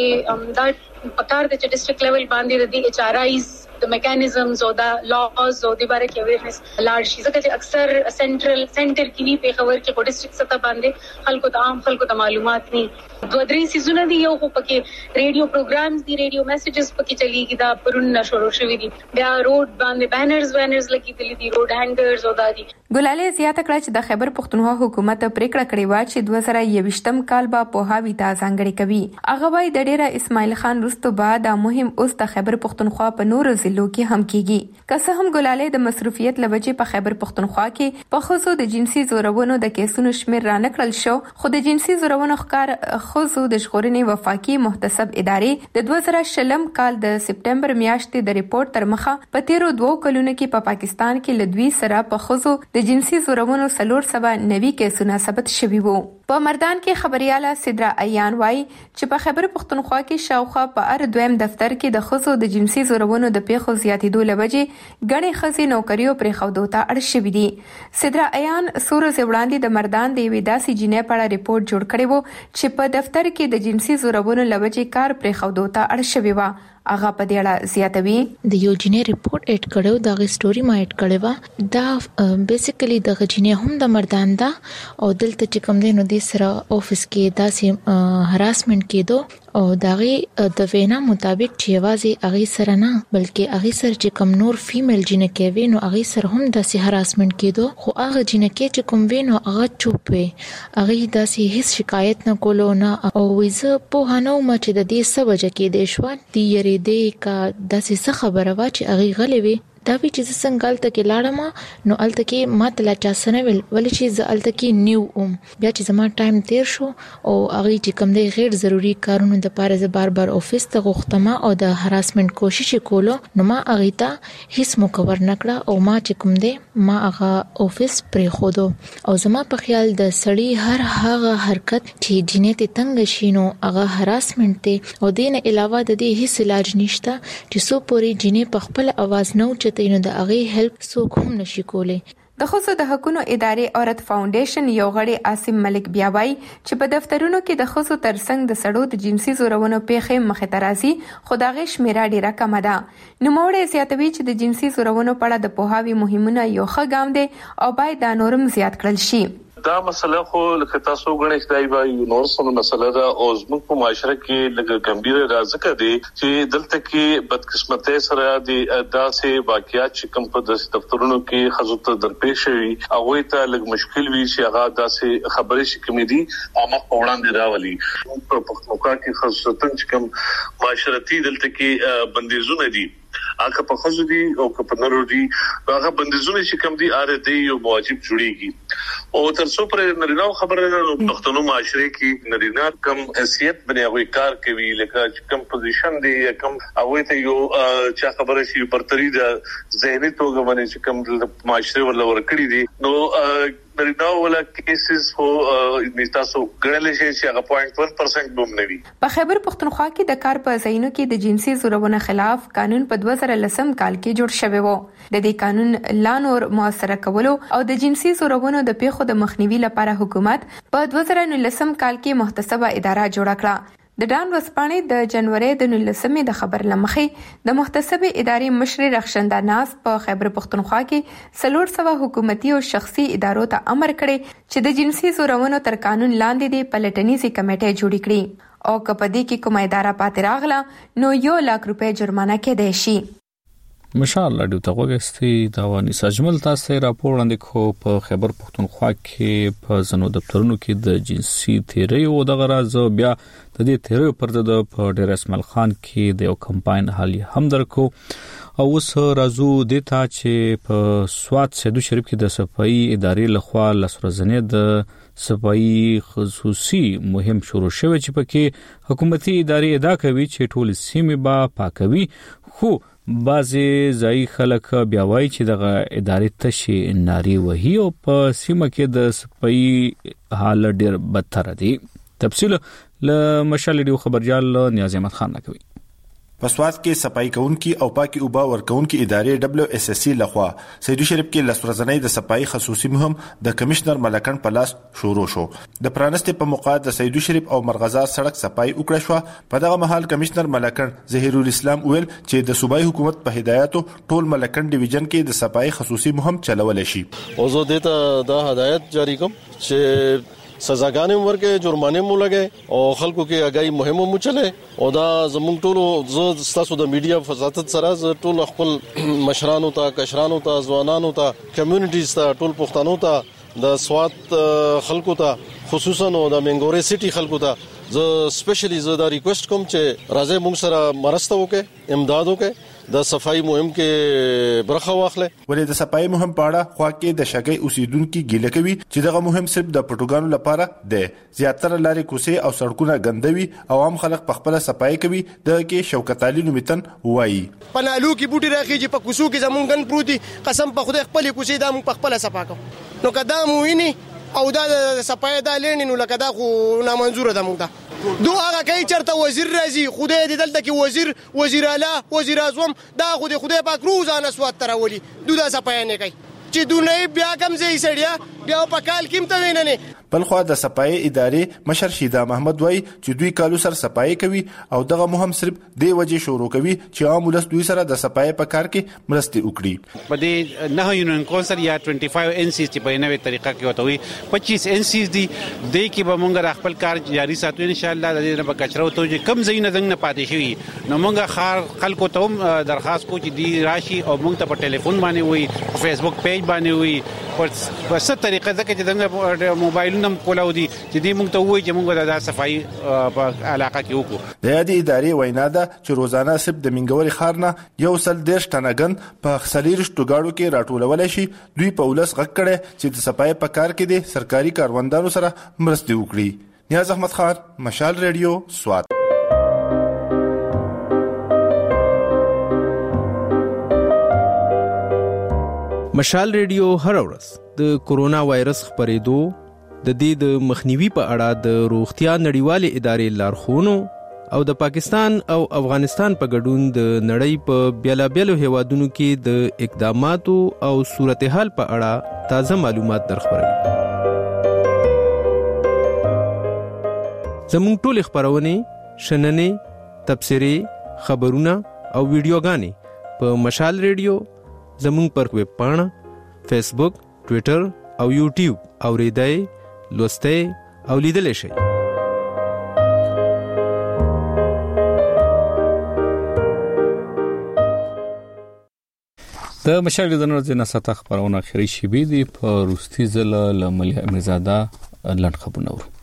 چې دا په کار د چې ډسټرکټ لیول باندې د ایچ آر آیز د میکانیزمز او د لاز او د باره کې اویرنس لاړ شي، ځکه چې اکثر سنټرل سنټر کې نه په خبر کې په ډسټرکټ سطح باندې خلکو ته عام خلکو ته معلومات نه دوه درې سيزونه دي. یو خو پکې ریډیو پروګرامز دي، ریډیو میسجز پکې چلیږي، دا پرون شروع شوي دي. بیا روډ باندې بینرز وینرز لګېدلي دي، روډ هینګرز او دا دي. ګلالۍ زیاته کړه چې د خیبر پختونخوا حکومت پریکړه کړې وه چې دوه زره یویشتم کال به پوهاوي ته ځانګړی کوي. هغه وایي د ډیره اسماعیل خان وروسته به دا مهم اوس د خیبر پختونخوا په نورو ضلعو کې هم کېږي. که څه هم ګلالۍ د مصروفیت له وجې په خیبر پختونخوا کې په ښځو د جنسي زورونو د کیسونو شمېر رانه کړل شو، خو د جنسي زورونو ښکار ښځو د ژغورنې وفاقي محتسب ادارې د دوه زره شلم کال د سپټمبر میاشتې د ریپورت تر مخه په تیرو دوو کلونو کې په پا پاکستان کې له دوی سره په ښځو د جنسي زورونو څلور سوه نوي کیسونه ثبت شوي وو. په مردان کې خبرياله سدرا ایان وایي چې په خیبر پختونخوا کې شاوخوا په هر دویم دفتر کې د ښځو د جنسي زورونو د پیښو زیاتېدو له وجې ګڼې ښځې نوکریو پرېښودو ته اړ شوي دي. سدرا ایان څو ورځې وړاندې د مردان د یوې داسې جینۍ په اړه ریپورت جوړ کړی و چې په دفتر کې د جنسي زورونو له وجې کار پرېښودو ته اړ شوې وه. هغه په دې اړه زیاتوي. د یو جینۍ ریپورت اډ کړو، دا غي سټوري ما اډ کړې و. دا بیسیکلی د جینۍ هم د مردان ده او دلته چې کوم دی نو د سره افیس کې داسې هراسمنت کېدو او داغي د وینا مطابق چې یوازې هغه سره نه بلکې هغه سره چې کوم نور فیمیل جنکې وي نو هغه سره هم داسې هراسمنت کېدو، خو هغه جنکې چې کوم وي نو هغه چوپ وي، هغه داسې هیڅ شکایت نه کولو نه او ویزه په هنو ما چې د دې سبجه کې د شوان دی یری دې کا داسې څه خبره وا چې هغه غلې وي. دا به چې څنګه الته کې لاړم نو الته کې ما تل چا سره ویل ولې چې ز الته کې نیو اوم بیا چې زما ټایم تیر شو او هغه چې کوم دی غیر ضروری کارونو د پاره ز بار بار افیس ته غوښتم او د هراسمنت کوشش کولو نو ما هغه ته هیڅ مکور نکړه او ما چې کوم دی ما هغه افیس پرې خودو او زما په خیال د سړی هر هغه حرکت چې جنې ته تنګ شي نو هغه هراسمنت ته او دین علاوه د دې هیڅ علاج نشته چې سو پوری جنې په خپل आवाज نو چې نو د هغه هیلپ څوک هم نشي کولی. د ښځو د حقوقو ادارې عورت فاونډیشن یو غړی عاصم ملک بیا وایي چې په دفترونو کې د ښځو ترڅنګ د سړو د جنسي زورونو پیښې مخې ته راځي، خو د هغې شمېره ډېره کمه ده. نوموړی زیاتوي چې د جنسي زورونو په اړه د پوهاوي مهمونه یو ښه ګام دی او باید دا نورم زیات کړل شي. دا مسله خو لکه تاسو غواړئ چې دا یو نور څه مسله ده او زموږ په معاشره کې لکه ګمبیره راځکه دي چې دلته کې بدقسمتۍ سره د داسې واقعیات چې کوم په دفترونو کې خزو ته درپېښ شي هغه ته لږ مشکل وي چې هغه داسې خبرې شي کوم دي عامه په وړاندې راولي. په پښتونخوا کې خاصتا چې کوم معاشرتي دلته کې بندیزونه دي هغه په خزو دي او په نورو دي هغه بندیزونه چې کوم دي اره دي یو واجب جوړيږي او تر څو پر نرینه خبره نه پښتنو معاشره کې نرینه کم حیثیت باندې هغه کار کوي لکه کم پوزیشن دی کم هغه ته یو چا خبره شي پرتري د ذهني توګه باندې چې کم معاشره ول ورکړي دي نو نرینه ولا کیسز هو نتاسو ګړل شي چې هغه صفر داشمه یک پرسنټ بوم نوي. په خیبر پختونخوا کې د کار په ځایونو کې د جنسي زورونو خلاف قانون په دوه زره لسم کال کې جوړ شوی و. د دې قانون لا نور موثره کولو او د جنسي زورونو د پیښو د مخنیوي لپاره حکومت په دوه زره نولسم کال کې محتسبه اداره جوړه کړه. د ډان ورځپاڼې د جنوري د نولسمې د خبر لمخې د محتسبې ادارې مشر رخشنداناس په خیبر پختونخوا کې څلور سوه حکومتي او شخصي ادارو ته امر کړی چې د جنسي زورونو تر قانون لاندې د پلټنیزې کمیټې جوړې کړي او که په دې کې کومه اداره پاتې راغله نو یو لاک روپۍ جرمانه کېدای شي. مشال رادیو ته وګستې دا ونی سجمل تاسو راپور وړاندې کو په خیبر پختونخوا کې په زنو دفترونو کې د جنسي تیری او د غراض بیا د دې تیری پر د په ډیر اسماعیل خان کې د یو کمپاین حالي هم درکو او اوس راځو د تا چې په سواد سیدو شریف کې د صفائی ادارې لخوا لسرزنې د صفائی خصوصي مهم شروع شوه چې پکې حکومتي ادارې ادا کوي چې ټول سیمه با پاکوي خو بعضی ځای خلک بیا وایي چې دغه ادارې تشي ناری وهي او په سیمه کې د صفائی حال ډیر بدتر دي. تفصیل له مشال ډیو خبرجال نیاز احمد خان نکوي. پسواد کې صفائی کونکي او پاکي اوبا ورکونکي ادارې دبليو اس اس سی لخوا سیدو شریف کې لسورزنۍ د صفائی خصوصي مهم د کمشنر ملکن پلاس شروع شو. د پرانست په موقع د سیدو شریف او مرغزار سړک صفائی وکړه شو. په دغه مهال کمشنر ملکن ظهیر الاسلام ویل چې د صوبایي حکومت په هدایتو ټول ملکن ډیویژن کې د صفائی خصوصي مهم چلول شي. او زه د ته د هدایت جاری کوم چې سزاګانې ورکې جرمانه مو لګي او خلکو کې اگای مهمه مو چله او دا زمونږ ټولو زه تاسو د میډیا فضاحت سره ټول خپل مشرانو ته کشرانو ته ځوانانو ته کمیونټیز ته ټول پښتنو ته د سواد خلکو ته خصوصا نو د منګوري سټي خلکو ته زه سپیشلی زه دا ریکوست کوم چې راځي موږ سره مرسته وکړي امداد وکړي د صفائی مهم کې برخه واخلي. ولې د صفائی مهم پاړه خو کې د شګي اوسیدونکو ګیله کوي چې دغه مهم صرف د پټوګانو لپاره دی. زیاتره لارې کوسې او سړکونه ګندوي او عام خلک په خپل صفائی کوي. د کې شوکت علي نومتن وایي پنالو کې بوټي راخیږي په کوسو کې زمونږ ګن پروتي قسم په خدای خپل کوسې دا مونږ په خپل صفا کوو نو کدا مو ویني او دا صفائی دا لین نو لکه دا خو نامنظور ده مونږ ته دو هغه کوي چرته وزیر راځي خدای دې دلته کې وزیر وزیر اعلی وزیر اعظم دا خو دې خدای پاک روزانه سواد تراولي دوی دا صفائی نه کوي چې دونه بیا کم ځای سړیا بیا په کال کې مته ویننه. بل خو د صفائی ادارې مشر شیدا محمد وای چې دوی کالو سر صفائی کوي او دغه مهم صرف دی وجه شروع کوي چې عام ولس دوی سره د صفائی په کار کې مرسته وکړي. په دې نه یونین کونسل یا پچیس ان سی چې په نوې طریقه کې وته وي پچیس ان سی دي د کې به مونږ خپل کار جاری ساتو ان شاء الله. د دې په کچرو ته کم زین زنګ نه پاتې شي نو مونږ خار خلکو ته هم درخواست کو چې دی راشي او مونږ ته په ټلیفون باندې وي فیسبوک پیج باندې وي په څه طریقه ځکه چې د موبایلونو کولاو دي چې دې مونږ ته وایي چې مونږ د صفائی په علاقه کې وکړو. د دې ادارې وینا ده چې روزانه صرف د منګوري ښار نه یو سل دیرش ټنګن په خسلیرش ټوګاړو کې راټولول شي. دوی په ولس غږ کړي چې د صفائی په کار کې د سرکاري کاروندانو سره مرسته وکړي. نیاز احمد خان مشال ریډیو سواد. مشال ریډیو هر ورځ د کورونا وایرس خپرېدو د دې د مخنیوي په اړه د روغتیا نړیوالې ادارې لارښوونو او د پاکستان او افغانستان په ګډون د نړۍ په بیلابیلو هیوادونو کې د اقداماتو او صورتحال په اړه تازه معلومات درخبروي. زموږ ټول خبرونه شننې تبصرې خبرونه او ویډیوګانې په مشال ریډیو زموږ پر ویب پاڼه فیسبوک ټوئیټر او یوټیوب اوریدای لوستای او لیدل شي. د مشال د نړۍ د نسات خبرونه اخیری شی بي دي په روستي ځله لملي امرزاده لړ خبرونه ورو.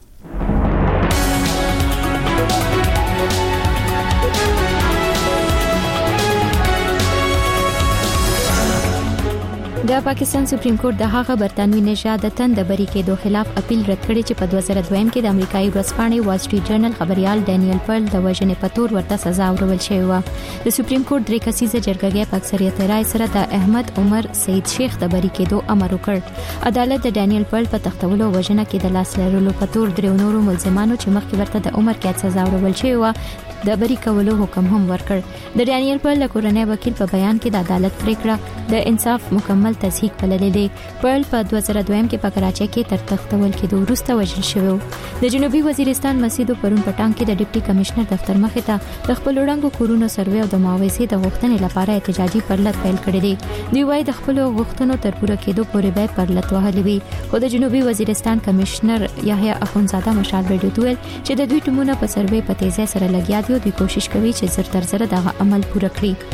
د پاکستان سپریم کورټ د هغه برتانوي نژاد تند بری کېدو خلاف اپیل رد کړی چې په دوه زره دوه کې د امریکایي ورځپاڼې وال سټریټ جرنل خبريال ډانیل پرل د وژنې په تور ورته سزا ورکول شوې و. د سپریم کورټ درې کسیزه جرګه په اکثریت رائے سره د احمد عمر سید شیخ د بری کېدو امر وکړ. عدالت د ډانیل پرل په تختولو وژنه کې د لاس لرلو په تور درې نورو ملزمانو چې مخکې ورته د عمر قید سزا ورکول شوې و د بری کولو حکم هم ورکړ. د ډانیل پرل کورنۍ وکیل په بیان کې د عدالت پریکړه د انصاف مکمل تصحیح بللې دی. پرل په دوه زره دوه کې په کراچۍ کې تر تختول کېدو وروسته وژل شوی. د جنوبي وزیرستان مسجد پرون پټان کې د ډیپټي کمشنر دفتر مخې ته د خپل وړاندو کورونو سروې او د معاوضې د غوښتنې لپاره احتجاجي پرلط پیل کړی دی. دوی وايي د خپل غوښتنو تر پوره کېدو پورې به پرلط وهلې وي. خو د جنوبي وزیرستان کمشنر یحیی اخونزاده مشال ریډیو ته ویل چې د دوی ټیمونه په سروې په تیزه سره لګیا دي او دوی کوشش کوي چې زر تر زر دغه عمل پوره کړي.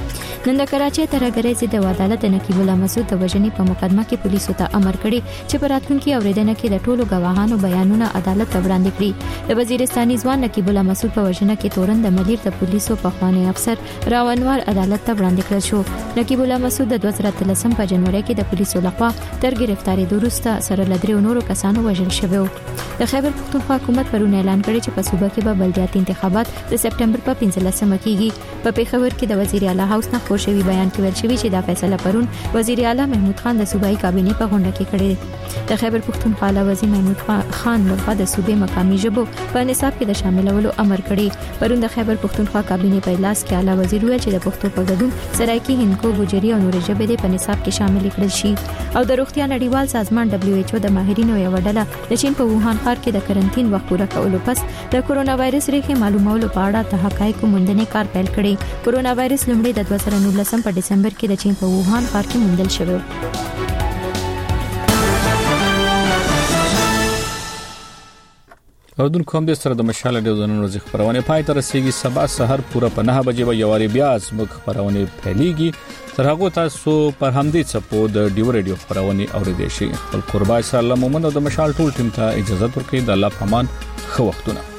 نن د کراچۍ ترګری ضد عدالت نقیب الله مسعود د وژنې په مقدمه کې پولیسو ته امر کړی چې په راتلونکي اوریدنه کې د ټولو غواهانو بیانونه عدالت ته وړاندې کړي. د وزیرستاني ځوان نقیب الله مسعود په وژنه کې تورن د مدیر د پولیسو په خوانی افسر راونوار عدالت ته وړاندې کړل شو. نقیب الله مسعود د دوه زره اتلسم په جنوري کې د پولیسو لخوا تر گرفتاری وروسته سره لدریو نورو کسانو وژل شوی. د خیبر پختونخوا حکومت پرون اعلان کړی چې په صوبه کې به بلدیاتي انتخابات د سپټمبر په پنځلسمه کېږي. په پیښور کې د وزیر اعلی هاوس نه خبر شوی بیان کې ویل شوی چې دا فیصله پرون وزیر اعلی محمود خان د صوبایي کابینې په غونډه کې کړې. د خیبر پختونخوا علاوه وزیر محمود خان لخوا د صوبې مقامي ژبو په نصاب کې د شاملولو امر کړی. پرون د خیبر پختونخوا کابینې په اجلاس کې اعلی وزیر ویل چې د پښتو په ګډون سرایکي هندکو ګوجري او نور ژبې په نصاب کې شامل کړل شي. او د روغتیا نړیوال سازمان دبليو ایچ او د ماهرینو یو ډله د چین په ووهان ښار کې د کرنټین وخت پوره کولو پس د کورونا وایرس ریښې معلومولو په اړه د حقایقو موندنې کار پیل کړی. کورونا وایرس لومړی د دوه زره نولسم په دسمبر کې د چین په ووهان ښار کې موندل شوی. اردن کوم د سره د مشاله د نن ورځې خبرونه پای ته رسیدي. سبا سحر پوره په نه بجې به یواري بیا زموږ خبرونه پھیلیږي. تر هغه تاسو پر همدې چپو د ډیو ریډیو خبرونه اوریدئ شئ. خپل قربای سره مومن او د مشال ټول ټیم ته اجازه ورکړئ. د الله پامان خو وختونه.